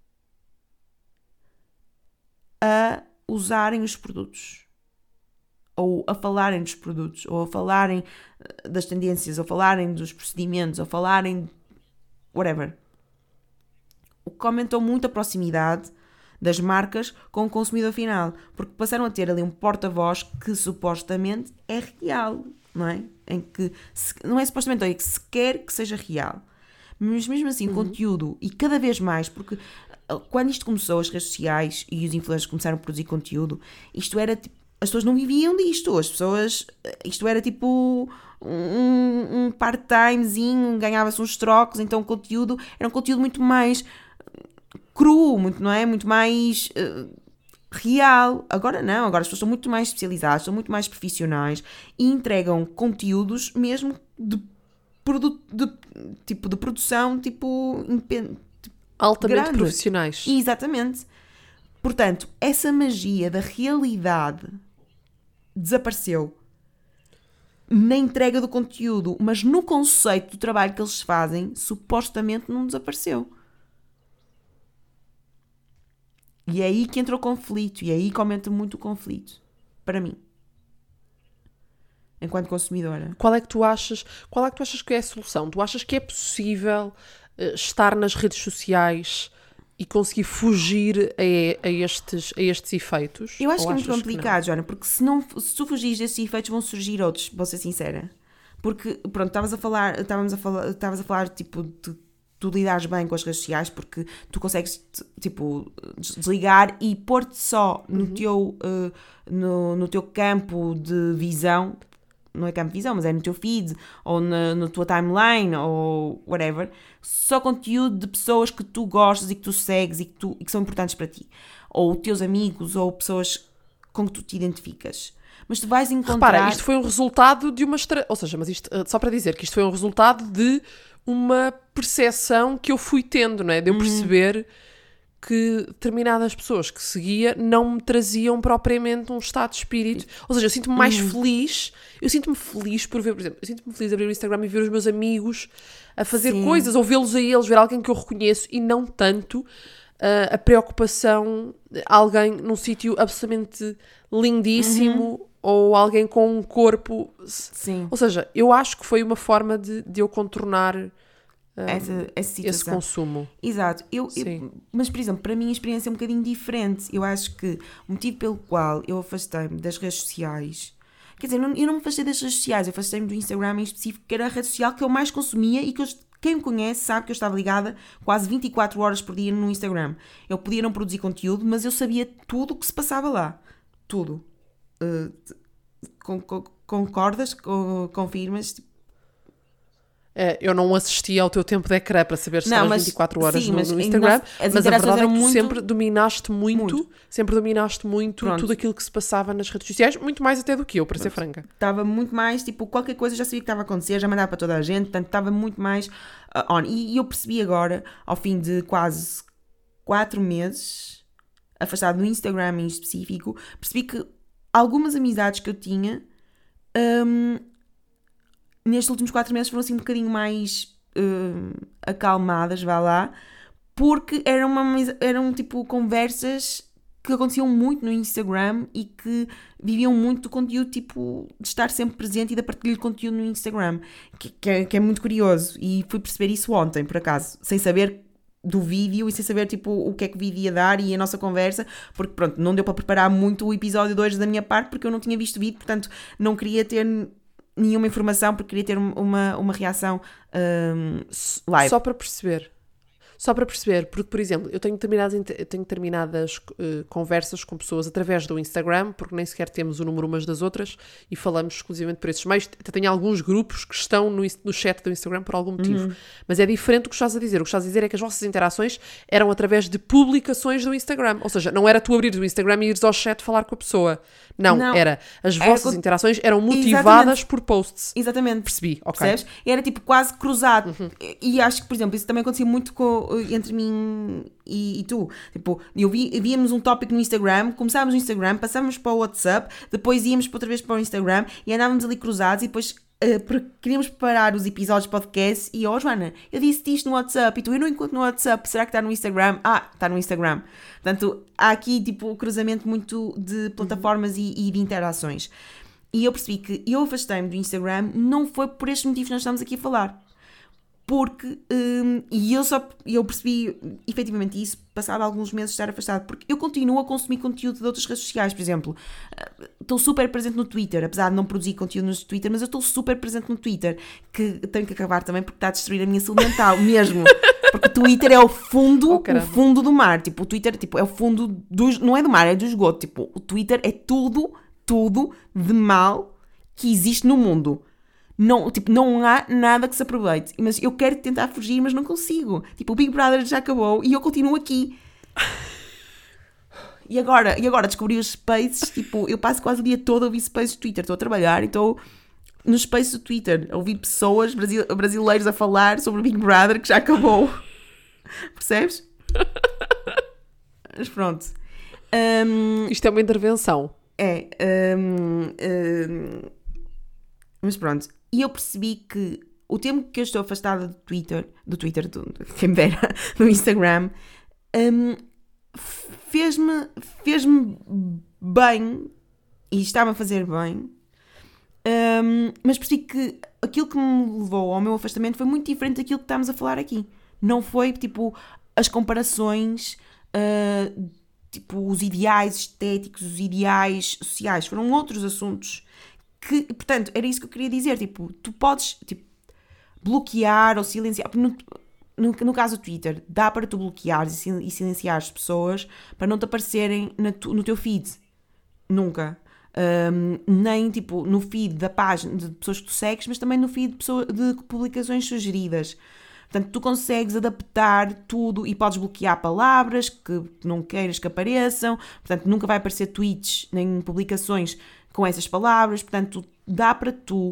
a usarem os produtos. Ou a falarem dos produtos, ou a falarem das tendências, ou a falarem dos procedimentos, ou a falarem whatever. O que aumentou muito a proximidade das marcas com o consumidor final, porque passaram a ter ali um porta-voz que supostamente é real, não é? Em que se, não é supostamente, é que se quer que seja real. mas mesmo assim, uhum. conteúdo, e cada vez mais, porque quando isto começou, as redes sociais e os influencers começaram a produzir conteúdo, isto era tipo, as pessoas não viviam disto, as pessoas, isto era tipo um, um part-timezinho, ganhava-se uns trocos, então o conteúdo era um conteúdo muito mais cru, muito, não é? Muito mais uh, real. Agora não, agora as pessoas são muito mais especializadas, são muito mais profissionais e entregam conteúdos mesmo de, produ- de, tipo, de produção tipo, independente. Altamente grande. Profissionais. Exatamente. Portanto, essa magia da realidade desapareceu na entrega do conteúdo, mas no conceito do trabalho que eles fazem, supostamente não desapareceu. E é aí que entra o conflito, e é aí que aumenta muito o conflito, para mim, enquanto consumidora. Qual é que tu achas, qual é que tu achas que é a solução? Tu achas que é possível uh, estar nas redes sociais e conseguir fugir a, a, estes, a estes efeitos? Eu acho Ou que é muito achas complicado, Joana, porque se, não, se tu fugires destes efeitos vão surgir outros, vou ser sincera. Porque, pronto, estavas a falar, estávamos a falar, estavas a falar, tipo, de tu lidares bem com as redes sociais porque tu consegues, tipo, desligar e pôr-te só no, uhum. teu, uh, no, no teu campo de visão, não é campo de visão, mas é no teu feed ou na, na tua timeline ou whatever, só conteúdo de pessoas que tu gostas e que tu segues e que, tu, e que são importantes para ti, ou teus amigos ou pessoas com que tu te identificas. Mas tu vais encontrar... Repara, isto foi um resultado de uma... Estra... Ou seja, mas isto, só para dizer que isto foi um resultado de uma percepção que eu fui tendo, não é? De eu perceber uhum. que determinadas pessoas que seguia não me traziam propriamente um estado de espírito. Ou seja, eu sinto-me mais uhum. feliz. Eu sinto-me feliz por ver, por exemplo, eu sinto-me feliz a abrir o Instagram e ver os meus amigos a fazer Sim. coisas, ou vê-los a eles, ver alguém que eu reconheço e não tanto uh, a preocupação de alguém num sítio absolutamente lindíssimo uhum. ou alguém com um corpo... Sim. Ou seja, eu acho que foi uma forma de, de eu contornar um, essa, essa esse consumo. Exato. Eu, eu, mas, por exemplo, para mim a experiência é um bocadinho diferente. Eu acho que o motivo pelo qual eu afastei-me das redes sociais... Quer dizer, eu não me afastei das redes sociais, eu afastei-me do Instagram em específico, que era a rede social que eu mais consumia e que eu, quem me conhece sabe que eu estava ligada quase vinte e quatro horas por dia no Instagram. Eu podia não produzir conteúdo, mas eu sabia tudo o que se passava lá. Tudo. Uh, con- con- concordas? Con- confirmas? É, eu não assisti ao teu tempo de ecrã para saber se estavas vinte e quatro horas sim, no, mas no Instagram, nós, mas a verdade é que tu muito, sempre dominaste muito, muito. sempre dominaste muito Pronto. tudo aquilo que se passava nas redes sociais, muito mais até do que eu, para Pronto. ser franca. Estava muito mais, tipo, qualquer coisa já sabia que estava a acontecer, já mandava para toda a gente, portanto estava muito mais uh, on. E, e eu percebi agora, ao fim de quase quatro meses, afastado do Instagram em específico, percebi que algumas amizades que eu tinha... Um, nestes últimos quatro meses foram assim um bocadinho mais uh, acalmadas, vá lá, porque eram, uma, eram tipo conversas que aconteciam muito no Instagram e que viviam muito do conteúdo, tipo, de estar sempre presente e da partilha de conteúdo no Instagram, que, que, é, que é muito curioso, e fui perceber isso ontem, por acaso, sem saber do vídeo e sem saber, tipo, o que é que o vídeo ia dar e a nossa conversa, porque, pronto, não deu para preparar muito o episódio dois da minha parte, porque eu não tinha visto o vídeo, portanto, não queria ter... nenhuma informação, porque queria ter uma, uma reação um, live. Só para perceber. Só para perceber, porque, por exemplo, eu tenho determinadas, eu tenho determinadas uh, conversas com pessoas através do Instagram, porque nem sequer temos o número umas das outras e falamos exclusivamente por esses meios. Tenho alguns grupos que estão no, no chat do Instagram por algum motivo. Uhum. Mas é diferente do que estás a dizer. O que estás a dizer é que as vossas interações eram através de publicações do Instagram. Ou seja, não era tu abrires o Instagram e ires ao chat falar com a pessoa. Não, não. era. As vossas era... interações eram motivadas Exatamente. por posts. Exatamente. Percebi, ok. Percebes? Era tipo quase cruzado. Uhum. E acho que, por exemplo, isso também acontecia muito com, entre mim e, e tu. Tipo, eu vi, víamos um tópico no Instagram, começávamos no Instagram, passávamos para o WhatsApp, depois íamos outra vez para o Instagram e andávamos ali cruzados e depois uh, queríamos preparar os episódios de podcast e, oh Joana, eu disse-te isto no WhatsApp e tu, eu não encontro no WhatsApp, será que está no Instagram? Ah, está no Instagram. Portanto, há aqui tipo o cruzamento muito de plataformas uhum. e, e de interações. E eu percebi que eu afastei-me do Instagram não foi por estes motivos que nós estamos aqui a falar. Porque, um, e eu só eu percebi efetivamente isso passado alguns meses de estar afastado, porque eu continuo a consumir conteúdo de outras redes sociais. Por exemplo, estou super presente no Twitter, apesar de não produzir conteúdo no Twitter, mas eu estou super presente no Twitter, que tenho que acabar também porque está a destruir a minha saúde mental mesmo, porque o Twitter é o fundo, Oh, o caramba. fundo do mar. Tipo, o Twitter tipo, é o fundo do, não é do mar, é do esgoto. Tipo, o Twitter é tudo, tudo de mal que existe no mundo. Não, tipo, não há nada que se aproveite. Mas eu quero tentar fugir, mas não consigo. Tipo, o Big Brother já acabou e eu continuo aqui. E agora, e agora descobri os spaces. Tipo, eu passo quase o dia todo a ouvir spaces do Twitter. Estou a trabalhar e estou nos spaces do Twitter a ouvir pessoas brasi- brasileiros a falar sobre o Big Brother que já acabou. Percebes? Mas pronto. Um, Isto é uma intervenção. é. Um, um, mas pronto. E eu percebi que o tempo que eu estou afastada do Twitter, do Twitter, do, quem me dera, do Instagram, um, fez-me, fez-me bem, e está-me a fazer bem, um, mas percebi que aquilo que me levou ao meu afastamento foi muito diferente daquilo que estamos a falar aqui. Não foi, tipo, as comparações, uh, tipo, os ideais estéticos, os ideais sociais, foram outros assuntos. Que, portanto, era isso que eu queria dizer, tipo, tu podes tipo, bloquear ou silenciar, no, no, no caso do Twitter, dá para tu bloquear e silenciar as pessoas para não te aparecerem na tu, no teu feed, nunca, um, nem tipo no feed da página de pessoas que tu segues, mas também no feed de, pessoa, de publicações sugeridas. Portanto, tu consegues adaptar tudo e podes bloquear palavras que não queiras que apareçam, portanto, nunca vai aparecer tweets nem publicações com essas palavras, portanto, dá para tu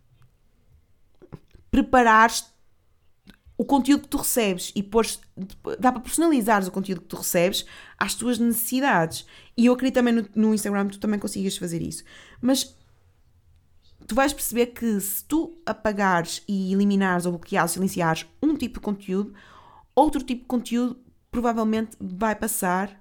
preparares o conteúdo que tu recebes e pôr, dá para personalizares o conteúdo que tu recebes às tuas necessidades. E eu acredito também no, no Instagram tu também consigas fazer isso. Mas tu vais perceber que se tu apagares e eliminares ou bloqueares, silenciares um tipo de conteúdo, outro tipo de conteúdo provavelmente vai passar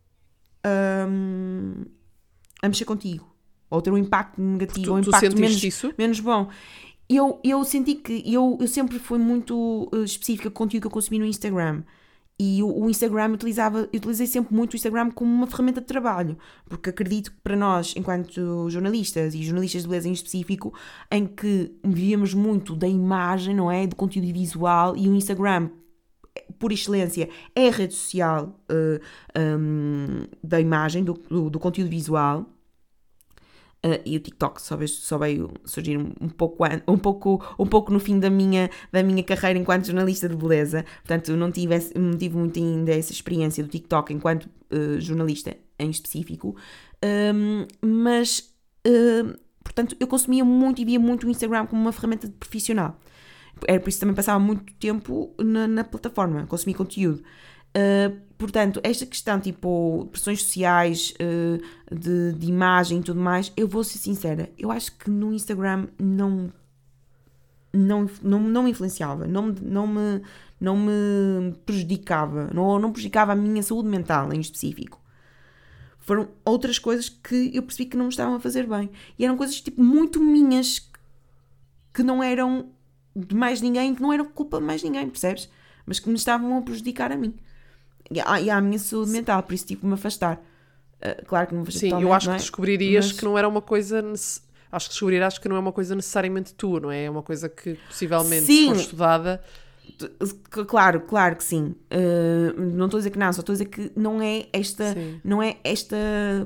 um, a mexer contigo. Ou ter um impacto negativo, Tu, ou um tu impacto sentiste menos, isso? menos bom. Eu, eu senti que eu, eu sempre fui muito uh, específica com o conteúdo que eu consumi no Instagram. E o, o Instagram, utilizava, eu utilizei sempre muito o Instagram como uma ferramenta de trabalho. Porque acredito que para nós, enquanto jornalistas, e jornalistas de beleza em específico, em que vivíamos muito da imagem, não é? Do conteúdo visual, e o Instagram, por excelência, é a rede social uh, um, da imagem, do, do, do conteúdo visual. Uh, e o TikTok só veio, só veio surgir um pouco, um, pouco, um pouco no fim da minha, da minha carreira enquanto jornalista de beleza. Portanto, não tive, não tive muito ainda essa experiência do TikTok enquanto uh, jornalista em específico. Um, mas, uh, portanto, eu consumia muito e via muito o Instagram como uma ferramenta de profissional. Era por isso que também passava muito tempo na, na plataforma, consumia conteúdo. Uh, portanto, esta questão, tipo, pressões sociais, uh, de, de imagem e tudo mais, eu vou ser sincera, eu acho que no Instagram não, não, não, não me influenciava, não, não, me, não me prejudicava, não, não prejudicava a minha saúde mental em específico. Foram outras coisas que eu percebi que não me estavam a fazer bem. E eram coisas, tipo, muito minhas, que não eram de mais ninguém, que não eram culpa de mais ninguém, percebes? Mas que me estavam a prejudicar a mim. E à, e à minha saúde mental, por isso tive que me afastar. Uh, claro que não me afastei Sim, totalmente, eu acho não é? que descobririas Mas- que não era uma coisa... nece- Acho que descobrirás que não é uma coisa necessariamente tua, não é? É uma coisa que possivelmente, Sim. se for estudada... Claro, claro que sim. Uh, não estou a dizer que não, só estou a dizer que não é esta... Sim. Não é esta...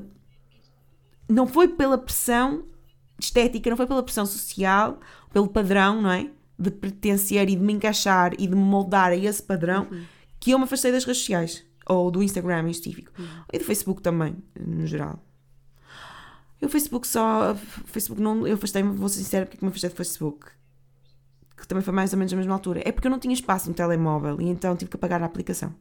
Não foi pela pressão estética, não foi pela pressão social, pelo padrão, não é? De pertencer e de me encaixar e de me moldar a esse padrão, Uhum. que eu me afastei das redes sociais. Ou do Instagram em específico. Uhum. E do Facebook também, no geral. Eu Facebook só... Facebook não... Eu afastei-me, vou ser sincera, porque é que me afastei do Facebook? Que também foi mais ou menos a mesma altura. É porque eu não tinha espaço no telemóvel e então tive que apagar a aplicação.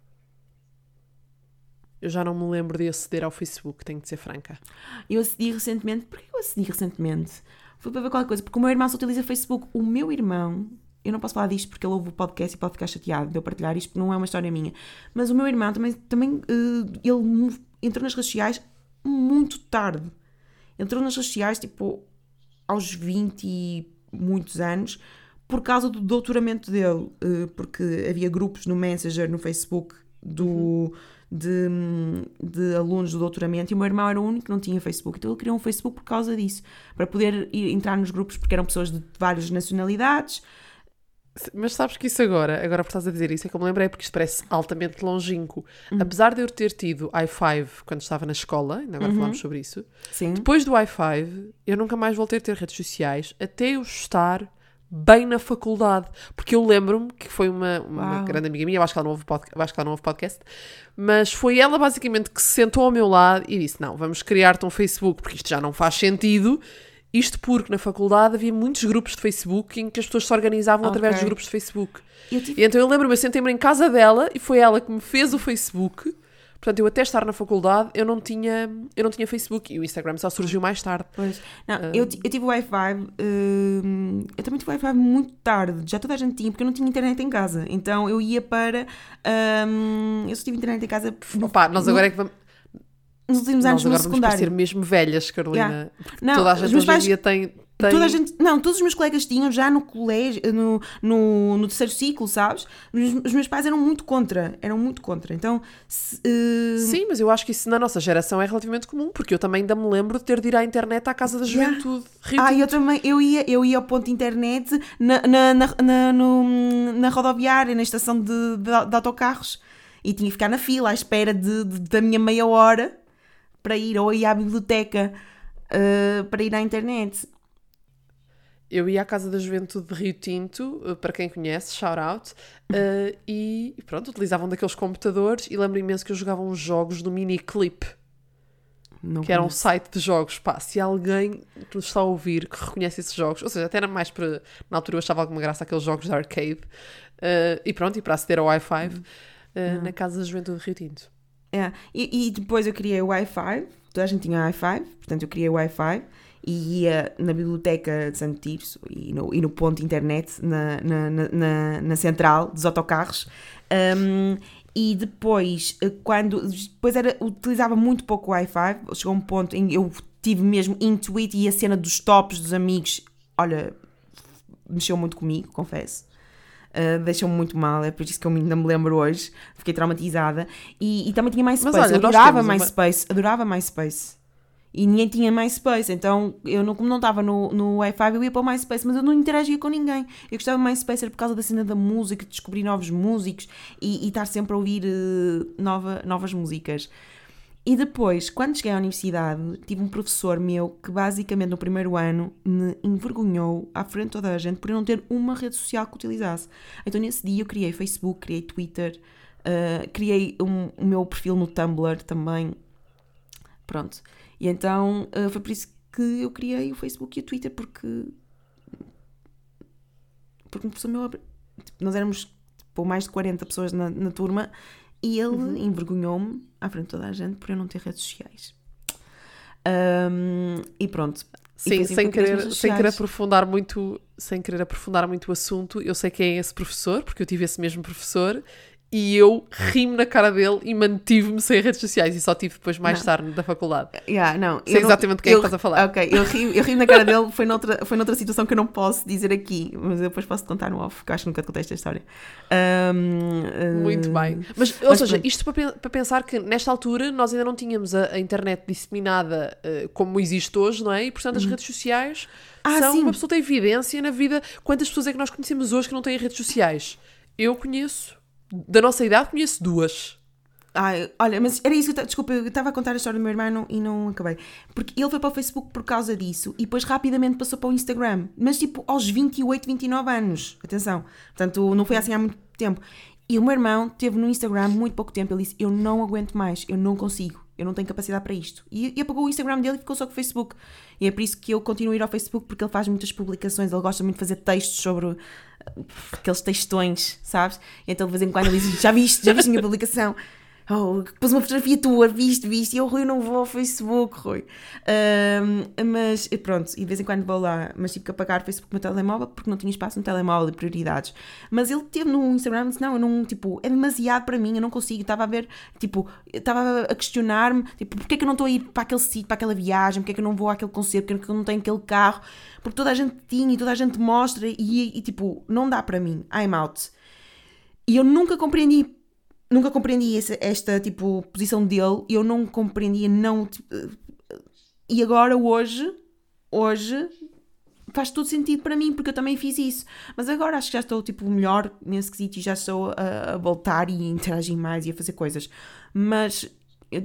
Eu já não me lembro de aceder ao Facebook, tenho de ser franca. Eu acedi recentemente... Porquê eu acedi recentemente? Foi para ver qualquer coisa. Porque o meu irmão só utiliza Facebook. O meu irmão... Eu não posso falar disto porque ele ouve o podcast e pode ficar chateado de eu partilhar isto, porque não é uma história minha. Mas o meu irmão também... também uh, ele entrou nas redes sociais muito tarde. Entrou nas redes sociais, tipo, aos vinte e muitos anos, por causa do doutoramento dele, uh, porque havia grupos no Messenger, no Facebook, do... Uhum. De, de alunos do doutoramento, e o meu irmão era o único que não tinha Facebook, então ele criou um Facebook por causa disso, para poder ir, entrar nos grupos, porque eram pessoas de várias nacionalidades. Mas sabes que isso agora, agora por estás a dizer isso, é que eu me lembrei, porque isto parece altamente longínquo. Uhum. Apesar de eu ter tido i cinco quando estava na escola, ainda agora uhum. falámos sobre isso, Sim. depois do i cinco eu nunca mais voltei a ter redes sociais, até eu estar bem na faculdade, porque eu lembro-me que foi uma, uma grande amiga minha, eu acho que ela não ouve podcast, eu acho que ela não ouve podcast, mas foi ela basicamente que se sentou ao meu lado e disse, não, vamos criar-te um Facebook, porque isto já não faz sentido, isto porque na faculdade havia muitos grupos de Facebook em que as pessoas se organizavam okay. através dos grupos de Facebook. Tive... E então eu lembro-me, eu sentei-me em casa dela e foi ela que me fez o Facebook. Portanto, eu até estar na faculdade, eu não tinha, eu não tinha Facebook, e o Instagram só surgiu mais tarde. Pois. Não, uh... eu, eu tive o Wi-Fi, uh, eu também tive o Wi-Fi muito tarde, já toda a gente tinha, porque eu não tinha internet em casa. Então, eu ia para... Um, eu só tive internet em casa... Opa, nós agora é que vamos... Nos últimos anos no secundário. Nós agora vamos parecer mesmo velhas, Carolina. Yeah. Não, toda a gente hoje pais... em dia tem... Tem... Toda a gente, não, todos os meus colegas tinham já no colégio, no, no, no terceiro ciclo, sabes? Os, os meus pais eram muito contra, eram muito contra, então... Se, uh... Sim, mas eu acho que isso na nossa geração é relativamente comum, porque eu também ainda me lembro de ter de ir à internet à Casa da Juventude. Yeah. Ah, eu também, eu ia, eu ia ao ponto de internet na, na, na, na, no, na rodoviária, na estação de, de, de autocarros, e tinha que ficar na fila à espera de, de, da minha meia hora para ir, ou ia à biblioteca uh, para ir à internet. Eu ia à Casa da Juventude de Rio Tinto, para quem conhece, shout out, uh, e pronto, utilizavam daqueles computadores e lembro imenso que eu jogava uns jogos do Miniclip, Não que conheço. Era um site de jogos. Pá, se alguém que nos está a ouvir que reconhece esses jogos, ou seja, até era mais para... Na altura eu achava alguma graça aqueles jogos de arcade, uh, e pronto, e para aceder ao Wi cinco, uh, na Casa da Juventude de Rio Tinto. É. E, e depois eu criei o Wi cinco, toda a gente tinha Wi cinco, portanto eu criei o Wi cinco, e ia na biblioteca de Santo Tirso e no, e no ponto de internet na, na, na, na central dos autocarros, um, e depois quando depois era, utilizava muito pouco o Wi cinco, chegou um ponto em que eu tive mesmo intuito, e a cena dos tops dos amigos, olha, mexeu muito comigo, confesso. Uh, deixou-me muito mal, é por isso que eu ainda me lembro hoje, fiquei traumatizada, e, e também tinha MySpace. Mas, olha, adorava MySpace, uma... adorava MySpace. E ninguém tinha MySpace, então eu não, como não estava no, no Wi cinco, eu ia para o MySpace, mas eu não interagia com ninguém. Eu gostava de MySpace, era por causa da cena da música, de descobrir novos músicos e, e estar sempre a ouvir uh, nova, novas músicas. E depois, quando cheguei à universidade, tive um professor meu que basicamente no primeiro ano me envergonhou à frente de toda a gente por eu não ter uma rede social que utilizasse. Então nesse dia eu criei Facebook, criei Twitter, uh, criei um, o meu perfil no Tumblr também. Pronto. E então uh, foi por isso que eu criei o Facebook e o Twitter, porque porque um professor meu, tipo, nós éramos tipo, mais de quarenta pessoas na, na turma, e ele uhum. envergonhou-me à frente de toda a gente por eu não ter redes sociais. Um, e pronto. Sim, e assim sem, querer, sem querer aprofundar muito, sem querer aprofundar muito o assunto, eu sei quem é esse professor, porque eu tive esse mesmo professor, e eu ri-me na cara dele e mantive-me sem redes sociais, e só tive depois mais não. tarde da faculdade. Yeah, não, sei exatamente não, quem eu, é que estás a falar. Ok, eu ri, eu ri na cara dele, foi noutra, foi noutra situação que eu não posso dizer aqui, mas eu depois posso contar no off, porque acho que nunca te contei esta história. Um, uh, Muito bem. Mas, ou mas, seja, pronto. Isto para, para pensar que nesta altura nós ainda não tínhamos a, a internet disseminada uh, como existe hoje, não é? E portanto as uhum. redes sociais ah, são sim. uma absoluta evidência na vida. Quantas pessoas é que nós conhecemos hoje que não têm redes sociais? Eu conheço. Da nossa idade conheço duas. Ai, olha, mas era isso que eu, desculpa, eu estava a contar a história do meu irmão e não, e não acabei. Porque ele foi para o Facebook por causa disso e depois rapidamente passou para o Instagram. Mas tipo aos vinte e oito, vinte e nove anos. Atenção. Portanto, não foi assim há muito tempo. E o meu irmão teve no Instagram muito pouco tempo. Ele disse, eu não aguento mais, eu não consigo. Eu não tenho capacidade para isto. E, e apagou o Instagram dele e ficou só com o Facebook. E é por isso que eu continuo a ir ao Facebook, porque ele faz muitas publicações. Ele gosta muito de fazer textos sobre aqueles textões, sabes? Então de vez em quando ele diz, já viste, já viste a minha publicação? Oh, pôs uma fotografia tua, viste, viste, e eu, Rui, não vou ao Facebook, Rui. Um, mas, pronto, e de vez em quando vou lá, mas tive que apagar o Facebook no meu telemóvel porque não tinha espaço no telemóvel e prioridades. Mas ele teve no Instagram e disse, não, eu não, tipo, é demasiado para mim, eu não consigo. Estava a ver, tipo, estava a questionar-me, tipo, porque é que eu não estou a ir para aquele sítio, para aquela viagem, porque é que eu não vou àquele concerto, porque é que eu não tenho aquele carro, porque toda a gente tinha e toda a gente mostra e, e tipo, não dá para mim, I'm out. E eu nunca compreendi Nunca compreendi essa, esta, tipo, posição dele. Eu não compreendia, não... Tipo, e agora, hoje, hoje, faz todo sentido para mim, porque eu também fiz isso. Mas agora acho que já estou, tipo, melhor nesse quesito e já estou a, a voltar e a interagir mais e a fazer coisas. Mas eu,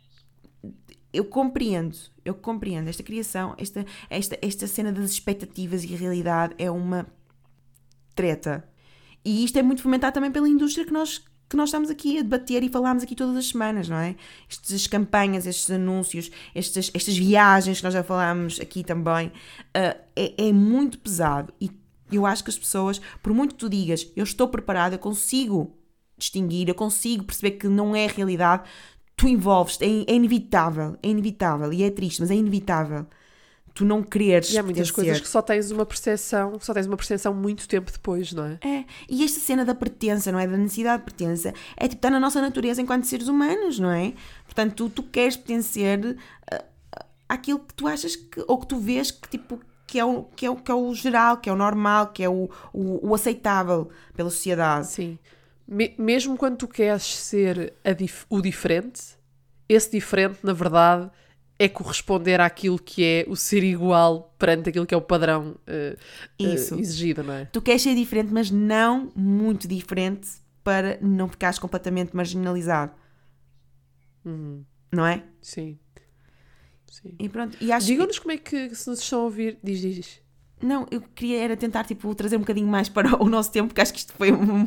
eu compreendo, eu compreendo. Esta criação, esta, esta, esta cena das expectativas e a realidade é uma treta. E isto é muito fomentado também pela indústria que nós... que nós estamos aqui a debater e falámos aqui todas as semanas, não é? Estas campanhas, estes anúncios, estas, estas viagens que nós já falámos aqui também, uh, é, é muito pesado e eu acho que as pessoas, por muito que tu digas, eu estou preparada, eu consigo distinguir, eu consigo perceber que não é a realidade, tu envolves-te, é, é inevitável, é inevitável e é triste, mas é inevitável. Tu não quereres E há muitas pertencer. coisas que só tens uma percepção, só tens uma percepção muito tempo depois, não é? É, e esta cena da pertença, não é? Da necessidade de pertença, é tipo, está na nossa natureza enquanto seres humanos, não é? Portanto, tu, tu queres pertencer uh, àquilo que tu achas que, ou que tu vês que, tipo, que, é o, que, é o, que é o geral, que é o normal, que é o, o, o aceitável pela sociedade. Sim. Me- mesmo quando tu queres ser a dif- o diferente, esse diferente, na verdade, é corresponder àquilo que é o ser igual perante aquilo que é o padrão uh, Isso. uh, exigido, não é? Tu queres ser diferente, mas não muito diferente para não ficares completamente marginalizado. Uhum. Não é? Sim. Sim. E pronto. E acho Digam-nos como é que se nos estão a ouvir. Diz, diz, diz. Não, eu queria era tentar, tipo, trazer um bocadinho mais para o nosso tempo, porque acho que isto foi um...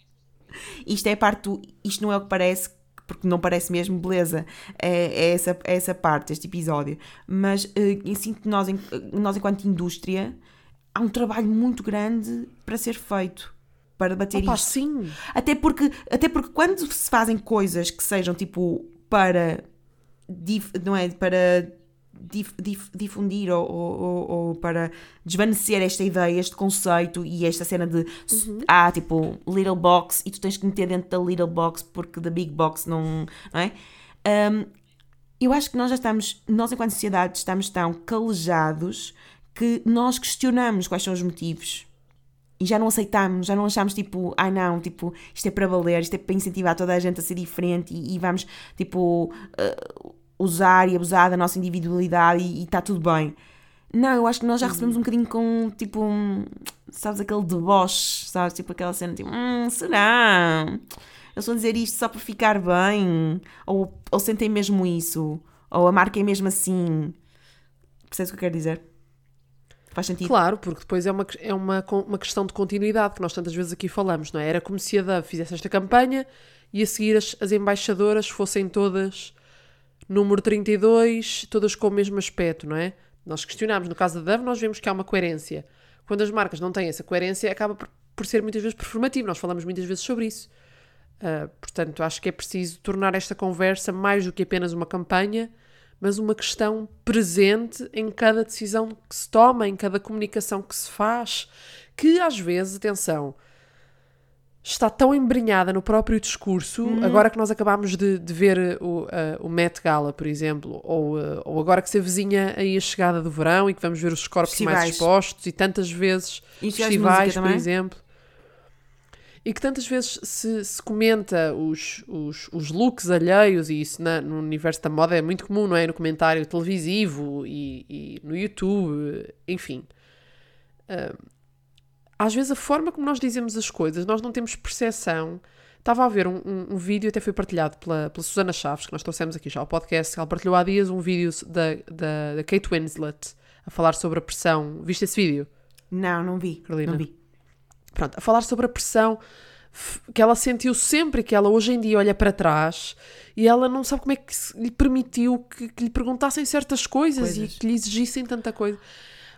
Isto é a parte do... Isto não é o que parece, porque não parece mesmo, beleza. É, é, essa, é essa parte, este episódio. Mas uh, eu sinto que nós, nós, enquanto indústria, há um trabalho muito grande para ser feito. Para bater Opa, isto. sim. Até porque, até porque quando se fazem coisas que sejam, tipo, para... Dif, não é? Para... Dif, dif, difundir ou, ou, ou para desvanecer esta ideia, este conceito e esta cena de uhum. ah, tipo, little box e tu tens que meter dentro da little box porque da big box não, não é? Um, eu acho que nós já estamos, nós enquanto sociedade estamos tão calejados que nós questionamos quais são os motivos e já não aceitamos, já não achamos tipo, ai não, tipo, isto é para valer, isto é para incentivar toda a gente a ser diferente e, e vamos, tipo... Uh, usar e abusar da nossa individualidade e está tudo bem. Não, eu acho que nós já recebemos um bocadinho com, tipo, um, sabes, aquele deboche, sabes, tipo aquela cena, tipo, hum, será? Eles vão dizer isto só para ficar bem? Ou, ou sentem mesmo isso? Ou a marca é mesmo assim? Percebes o que eu quero dizer? Faz sentido? Claro, porque depois é uma, é uma, uma questão de continuidade que nós tantas vezes aqui falamos, não é? Era como se a Dove fizesse esta campanha e a seguir as, as embaixadoras fossem todas... número trinta e dois, todas com o mesmo aspecto, não é? Nós questionamos, no caso da Dove, nós vemos que há uma coerência. Quando as marcas não têm essa coerência, acaba por, por ser muitas vezes performativo. Nós falamos muitas vezes sobre isso. Uh, portanto, acho que é preciso tornar esta conversa mais do que apenas uma campanha, mas uma questão presente em cada decisão que se toma, em cada comunicação que se faz, que às vezes, atenção... está tão embrenhada no próprio discurso, uhum. agora que nós acabámos de, de ver o, uh, o Met Gala, por exemplo, ou, uh, ou agora que se avizinha aí a chegada do verão e que vamos ver os corpos festivais mais expostos e tantas vezes e festivais, por exemplo, e que tantas vezes se, se comenta os, os, os looks alheios, e isso na, no universo da moda é muito comum, não é? No comentário televisivo e, e no YouTube, enfim... Uh, às vezes a forma como nós dizemos as coisas, nós não temos percepção. Estava a ver um, um, um vídeo, até foi partilhado pela, pela Susana Chaves, que nós trouxemos aqui já ao podcast. Ela partilhou há dias um vídeo da, da, da Kate Winslet a falar sobre a pressão. Viste esse vídeo? Não, não vi. Carolina? Não vi. Pronto, a falar sobre a pressão que ela sentiu sempre, que ela hoje em dia olha para trás e ela não sabe como é que lhe permitiu que, que lhe perguntassem certas coisas, coisas. E que lhe exigissem tanta coisa.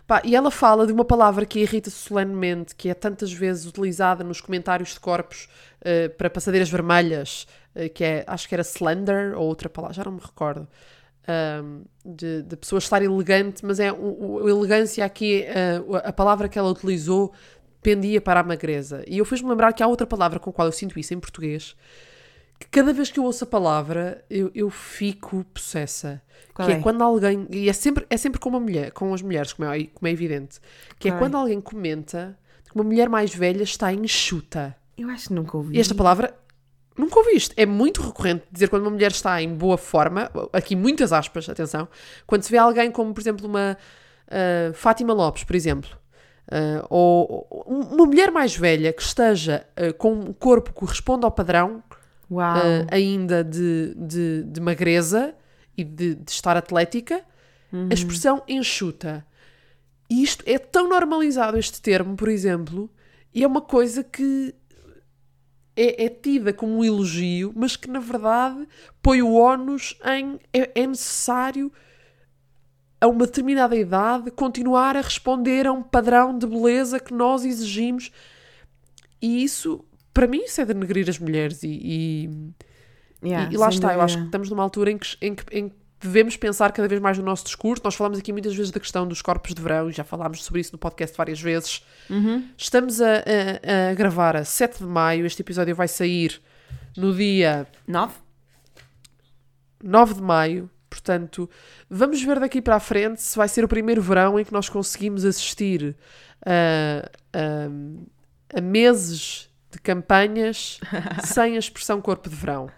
Pá, e ela fala de uma palavra que irrita solenemente, que é tantas vezes utilizada nos comentários de corpos uh, para passadeiras vermelhas, uh, que é, acho que era slender, ou outra palavra, já não me recordo, um, de, de pessoa estar elegante, mas é o, o elegância aqui, uh, a palavra que ela utilizou pendia para a magreza. E eu fiz-me lembrar que há outra palavra com a qual eu sinto isso em português, que cada vez que eu ouço a palavra, eu, eu fico possessa. Qual que é? é quando alguém... E é sempre, é sempre com uma mulher, com as mulheres, como é, como é evidente. Que Qual é é? quando alguém comenta que uma mulher mais velha está enxuta. Eu acho que nunca ouvi. E esta palavra... Nunca ouviste. É muito recorrente dizer quando uma mulher está em boa forma, aqui muitas aspas, atenção, quando se vê alguém como, por exemplo, uma uh, Fátima Lopes, por exemplo, uh, ou, ou uma mulher mais velha que esteja uh, com um corpo que corresponde ao padrão Uau. uh, ainda de, de, de magreza e de, de estar atlética, Uhum. a expressão enxuta. E isto é tão normalizado, este termo, por exemplo, e é uma coisa que é, é tida como um elogio, mas que na verdade põe o ónus em é, é necessário a uma determinada idade continuar a responder a um padrão de beleza que nós exigimos, e isso, para mim, isso é denegrir as mulheres e, e, Yeah, e, e lá sem está, eu acho que dúvida. estamos numa altura em que, em que, em que devemos pensar cada vez mais no nosso discurso. Nós falamos aqui muitas vezes da questão dos corpos de verão, e já falámos sobre isso no podcast várias vezes. Uhum. Estamos a, a, a gravar a sete de maio, este episódio vai sair no dia Nove? nove de maio, portanto, vamos ver daqui para a frente se vai ser o primeiro verão em que nós conseguimos assistir a, a, a meses de campanhas sem a expressão corpo de verão.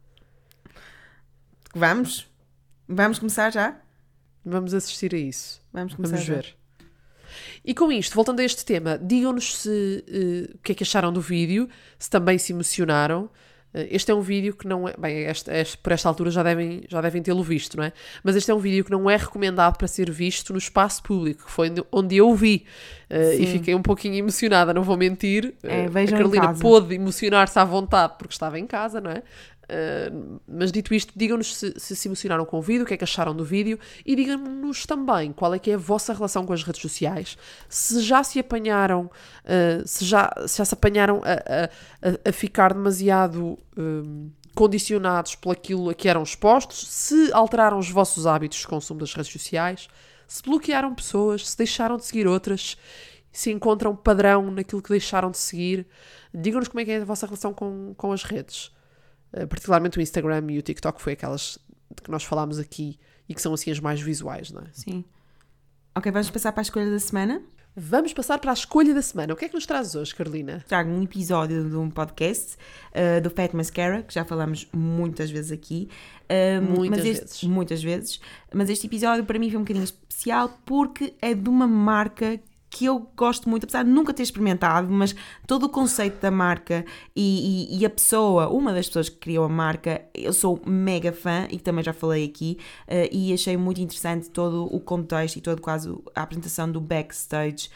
Vamos? Vamos começar já? Vamos assistir a isso. Vamos começar Vamos já. ver. E com isto, voltando a este tema, digam-nos se, eh, o que é que acharam do vídeo, se também se emocionaram. Eh, este é um vídeo que não é... Bem, este, este, por esta altura já devem, já devem tê-lo visto, não é? Mas este é um vídeo que não é recomendado para ser visto no espaço público, que foi onde eu o vi. Eh, e Sim. fiquei um pouquinho emocionada, não vou mentir. É, Eh, vejam a em Carolina casa. pôde emocionar-se à vontade porque estava em casa, não é? Uh, mas dito isto, digam-nos se, se se emocionaram com o vídeo, o que é que acharam do vídeo, e digam-nos também qual é que é a vossa relação com as redes sociais, se já se apanharam uh, se, já, se já se apanharam a, a, a ficar demasiado um, condicionados por aquilo a que eram expostos, se alteraram os vossos hábitos de consumo das redes sociais, se bloquearam pessoas, se deixaram de seguir outras, se encontram padrão naquilo que deixaram de seguir. Digam-nos como é que é a vossa relação com, com as redes. Uh, particularmente o Instagram e o TikTok, foi aquelas de que nós falámos aqui e que são assim as mais visuais, não é? Sim. Ok, vamos passar para a escolha da semana. Vamos passar para a escolha da semana. O que é que nos trazes hoje, Carolina? Trago um episódio de um podcast uh, do Fat Mascara, que já falámos muitas vezes aqui. Um, Muitas mas este, vezes. Muitas vezes. Mas este episódio para mim foi um bocadinho especial porque é de uma marca que eu gosto muito, apesar de nunca ter experimentado, mas todo o conceito da marca e, e, e a pessoa, uma das pessoas que criou a marca, eu sou mega fã e também já falei aqui, uh, e achei muito interessante todo o contexto e todo quase a apresentação do backstage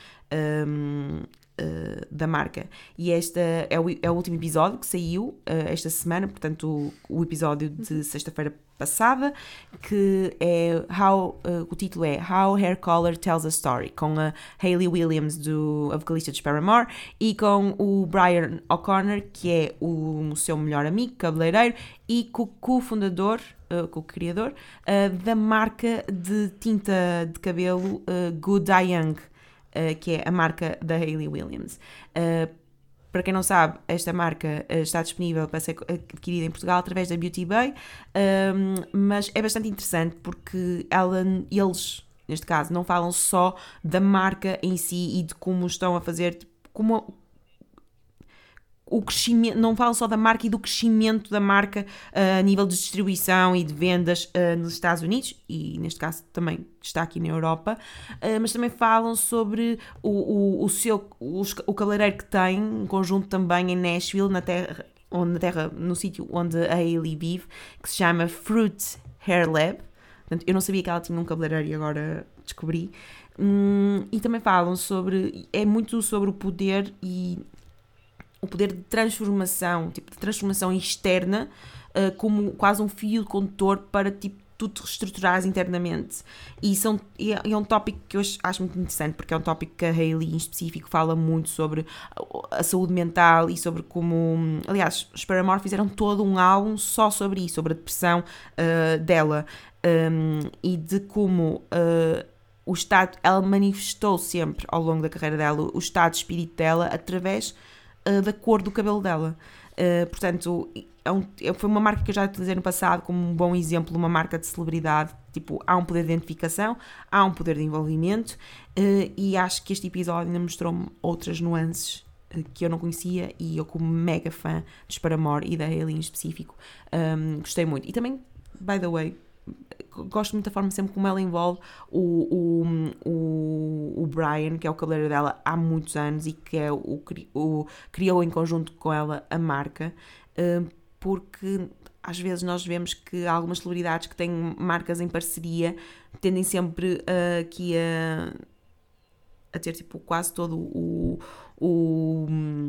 um, uh, da marca. E este é o, é o último episódio que saiu uh, esta semana, portanto o, o episódio de sexta-feira passada, que é How, uh, o título é How Hair Color Tells a Story, com a Hayley Williams, do, a vocalista de Paramore, e com o Brian O'Connor, que é o seu melhor amigo, cabeleireiro, e co-fundador, uh, co-criador, uh, da marca de tinta de cabelo uh, Good Eye Young, uh, que é a marca da Hayley Williams. Uh, Para quem não sabe, esta marca uh, está disponível para ser adquirida em Portugal através da Beauty Bay, um, mas é bastante interessante porque ela, eles, neste caso, não falam só da marca em si e de como estão a fazer, tipo, como o crescimento, não falam só da marca e do crescimento da marca uh, a nível de distribuição e de vendas uh, nos Estados Unidos, e neste caso também está aqui na Europa, uh, mas também falam sobre o, o, o seu o, o cabeleireiro que tem um conjunto também em Nashville, na terra, onde, na terra, no sítio onde a Hayley vive, que se chama Fruit Hair Lab. Portanto, eu não sabia que ela tinha um cabeleireiro e agora descobri. Hum, e também falam sobre, é muito sobre o poder e o poder de transformação, tipo de transformação externa, uh, como quase um fio condutor para tipo tu te reestruturares internamente. E, são, e é, é um tópico que eu acho muito interessante, porque é um tópico que a Hailey em específico fala muito sobre a, a saúde mental e sobre como... Aliás, os Paramore fizeram todo um álbum só sobre isso, sobre a depressão uh, dela. Um, e de como uh, o estado... Ela manifestou sempre, ao longo da carreira dela, o estado de espírito dela através uh, da cor do cabelo dela. Uh, portanto... É um, foi uma marca que eu já utilizei no passado como um bom exemplo de uma marca de celebridade. Tipo, há um poder de identificação, há um poder de envolvimento, uh, e acho que este episódio ainda mostrou-me outras nuances uh, que eu não conhecia, e eu, como mega fã dos Paramore e da Hailey em específico, um, gostei muito. E também, by the way, gosto muito da forma sempre como ela envolve o, o, o, o Brian, que é o cabeleireiro dela há muitos anos e que é o, o, criou em conjunto com ela a marca. Uh, porque às vezes nós vemos que algumas celebridades que têm marcas em parceria tendem sempre uh, aqui a, a ter tipo quase todo o, o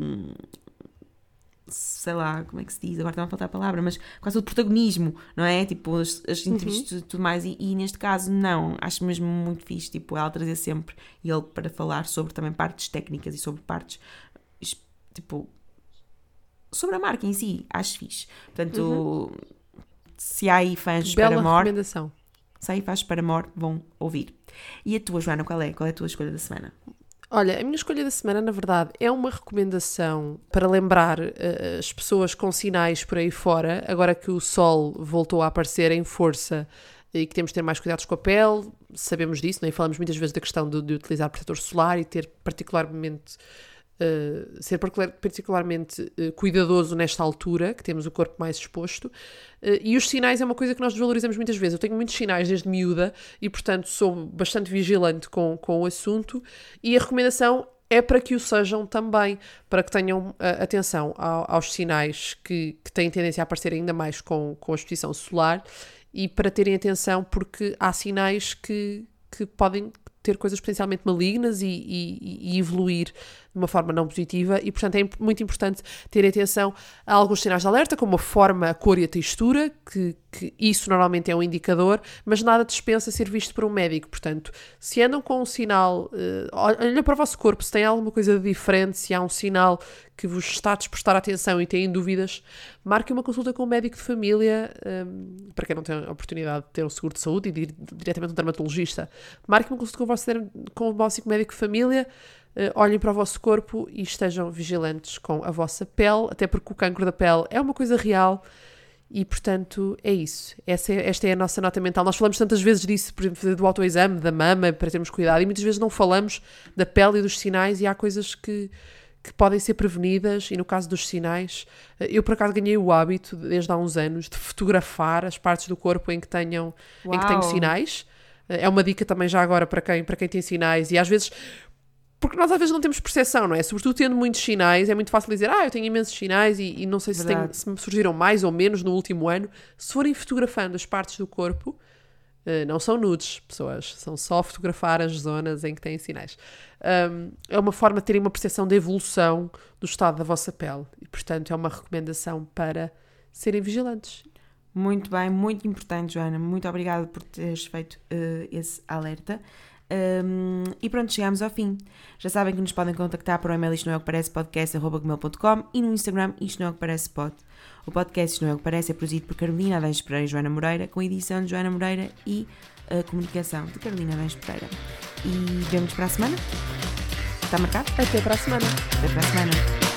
sei lá, como é que se diz, agora está a faltar a palavra, mas quase o protagonismo, não é? Tipo, as, as entrevistas e uhum. tudo mais, e, e neste caso não, acho mesmo muito fixe, tipo, ela trazer sempre ele para falar sobre também partes técnicas e sobre partes, tipo, sobre a marca em si, acho fixe. Portanto, uhum. se há aí fãs de Bela Paramore, recomendação. Se há aí fãs de Paramore, vão ouvir. E a tua, Joana, qual é? Qual é a tua escolha da semana? Olha, a minha escolha da semana, na verdade, é uma recomendação para lembrar uh, as pessoas com sinais por aí fora, agora que o sol voltou a aparecer em força e que temos de ter mais cuidados com a pele, sabemos disso, não é? Falamos muitas vezes da questão de, de utilizar protetor solar e ter particularmente... Uh, ser particularmente uh, cuidadoso nesta altura, que temos o corpo mais exposto, uh, e os sinais é uma coisa que nós desvalorizamos muitas vezes. Eu tenho muitos sinais desde miúda e, portanto, sou bastante vigilante com, com o assunto, e a recomendação é para que o sejam também, para que tenham uh, atenção ao, aos sinais que, que têm tendência a aparecer ainda mais com, com a exposição solar, e para terem atenção porque há sinais que, que podem ter coisas potencialmente malignas e, e, e evoluir de uma forma não positiva, e portanto é muito importante ter atenção a alguns sinais de alerta, como a forma, a cor e a textura, que, que isso normalmente é um indicador, mas nada dispensa ser visto por um médico. Portanto, se andam com um sinal, uh, olhem para o vosso corpo, se tem alguma coisa diferente, se há um sinal que vos está a despertar atenção e têm dúvidas, marquem uma consulta com um médico de família, um, para quem não tem a oportunidade de ter um seguro de saúde e de ir diretamente a um dermatologista, marquem uma consulta com o vosso, com o vosso médico de família. Uh, olhem para o vosso corpo e estejam vigilantes com a vossa pele, até porque o cancro da pele é uma coisa real e, portanto, é isso. Essa é, esta é a nossa nota mental. Nós falamos tantas vezes disso, por exemplo, do autoexame, da mama, para termos cuidado, e muitas vezes não falamos da pele e dos sinais, e há coisas que, que podem ser prevenidas, e no caso dos sinais, eu por acaso ganhei o hábito, desde há uns anos, de fotografar as partes do corpo em que, tenham, em que tenho sinais. É uma dica também já agora para quem, para quem tem sinais, e às vezes... Porque nós às vezes não temos percepção, não é? Sobretudo tendo muitos sinais, é muito fácil dizer, ah, eu tenho imensos sinais e, e não sei se, tem, se me surgiram mais ou menos no último ano. Se forem fotografando as partes do corpo, uh, não são nudes, pessoas, são só fotografar as zonas em que têm sinais. Um, é uma forma de terem uma percepção da evolução do estado da vossa pele e, portanto, é uma recomendação para serem vigilantes. Muito bem, muito importante, Joana. Muito obrigada por teres feito uh, esse alerta. Um, e pronto, chegamos ao fim. Já sabem que nos podem contactar por o e-mail isto não é o que parece podcast arroba gmail ponto com e no Instagram isto não é o que parece pod. O podcast Isto não é o que parece é produzido por Carolina Adães Pereira e Joana Moreira, com edição de Joana Moreira e a comunicação de Carolina Adães Pereira. E vemos para a semana. Está marcado? Até para a semana. Até para a semana.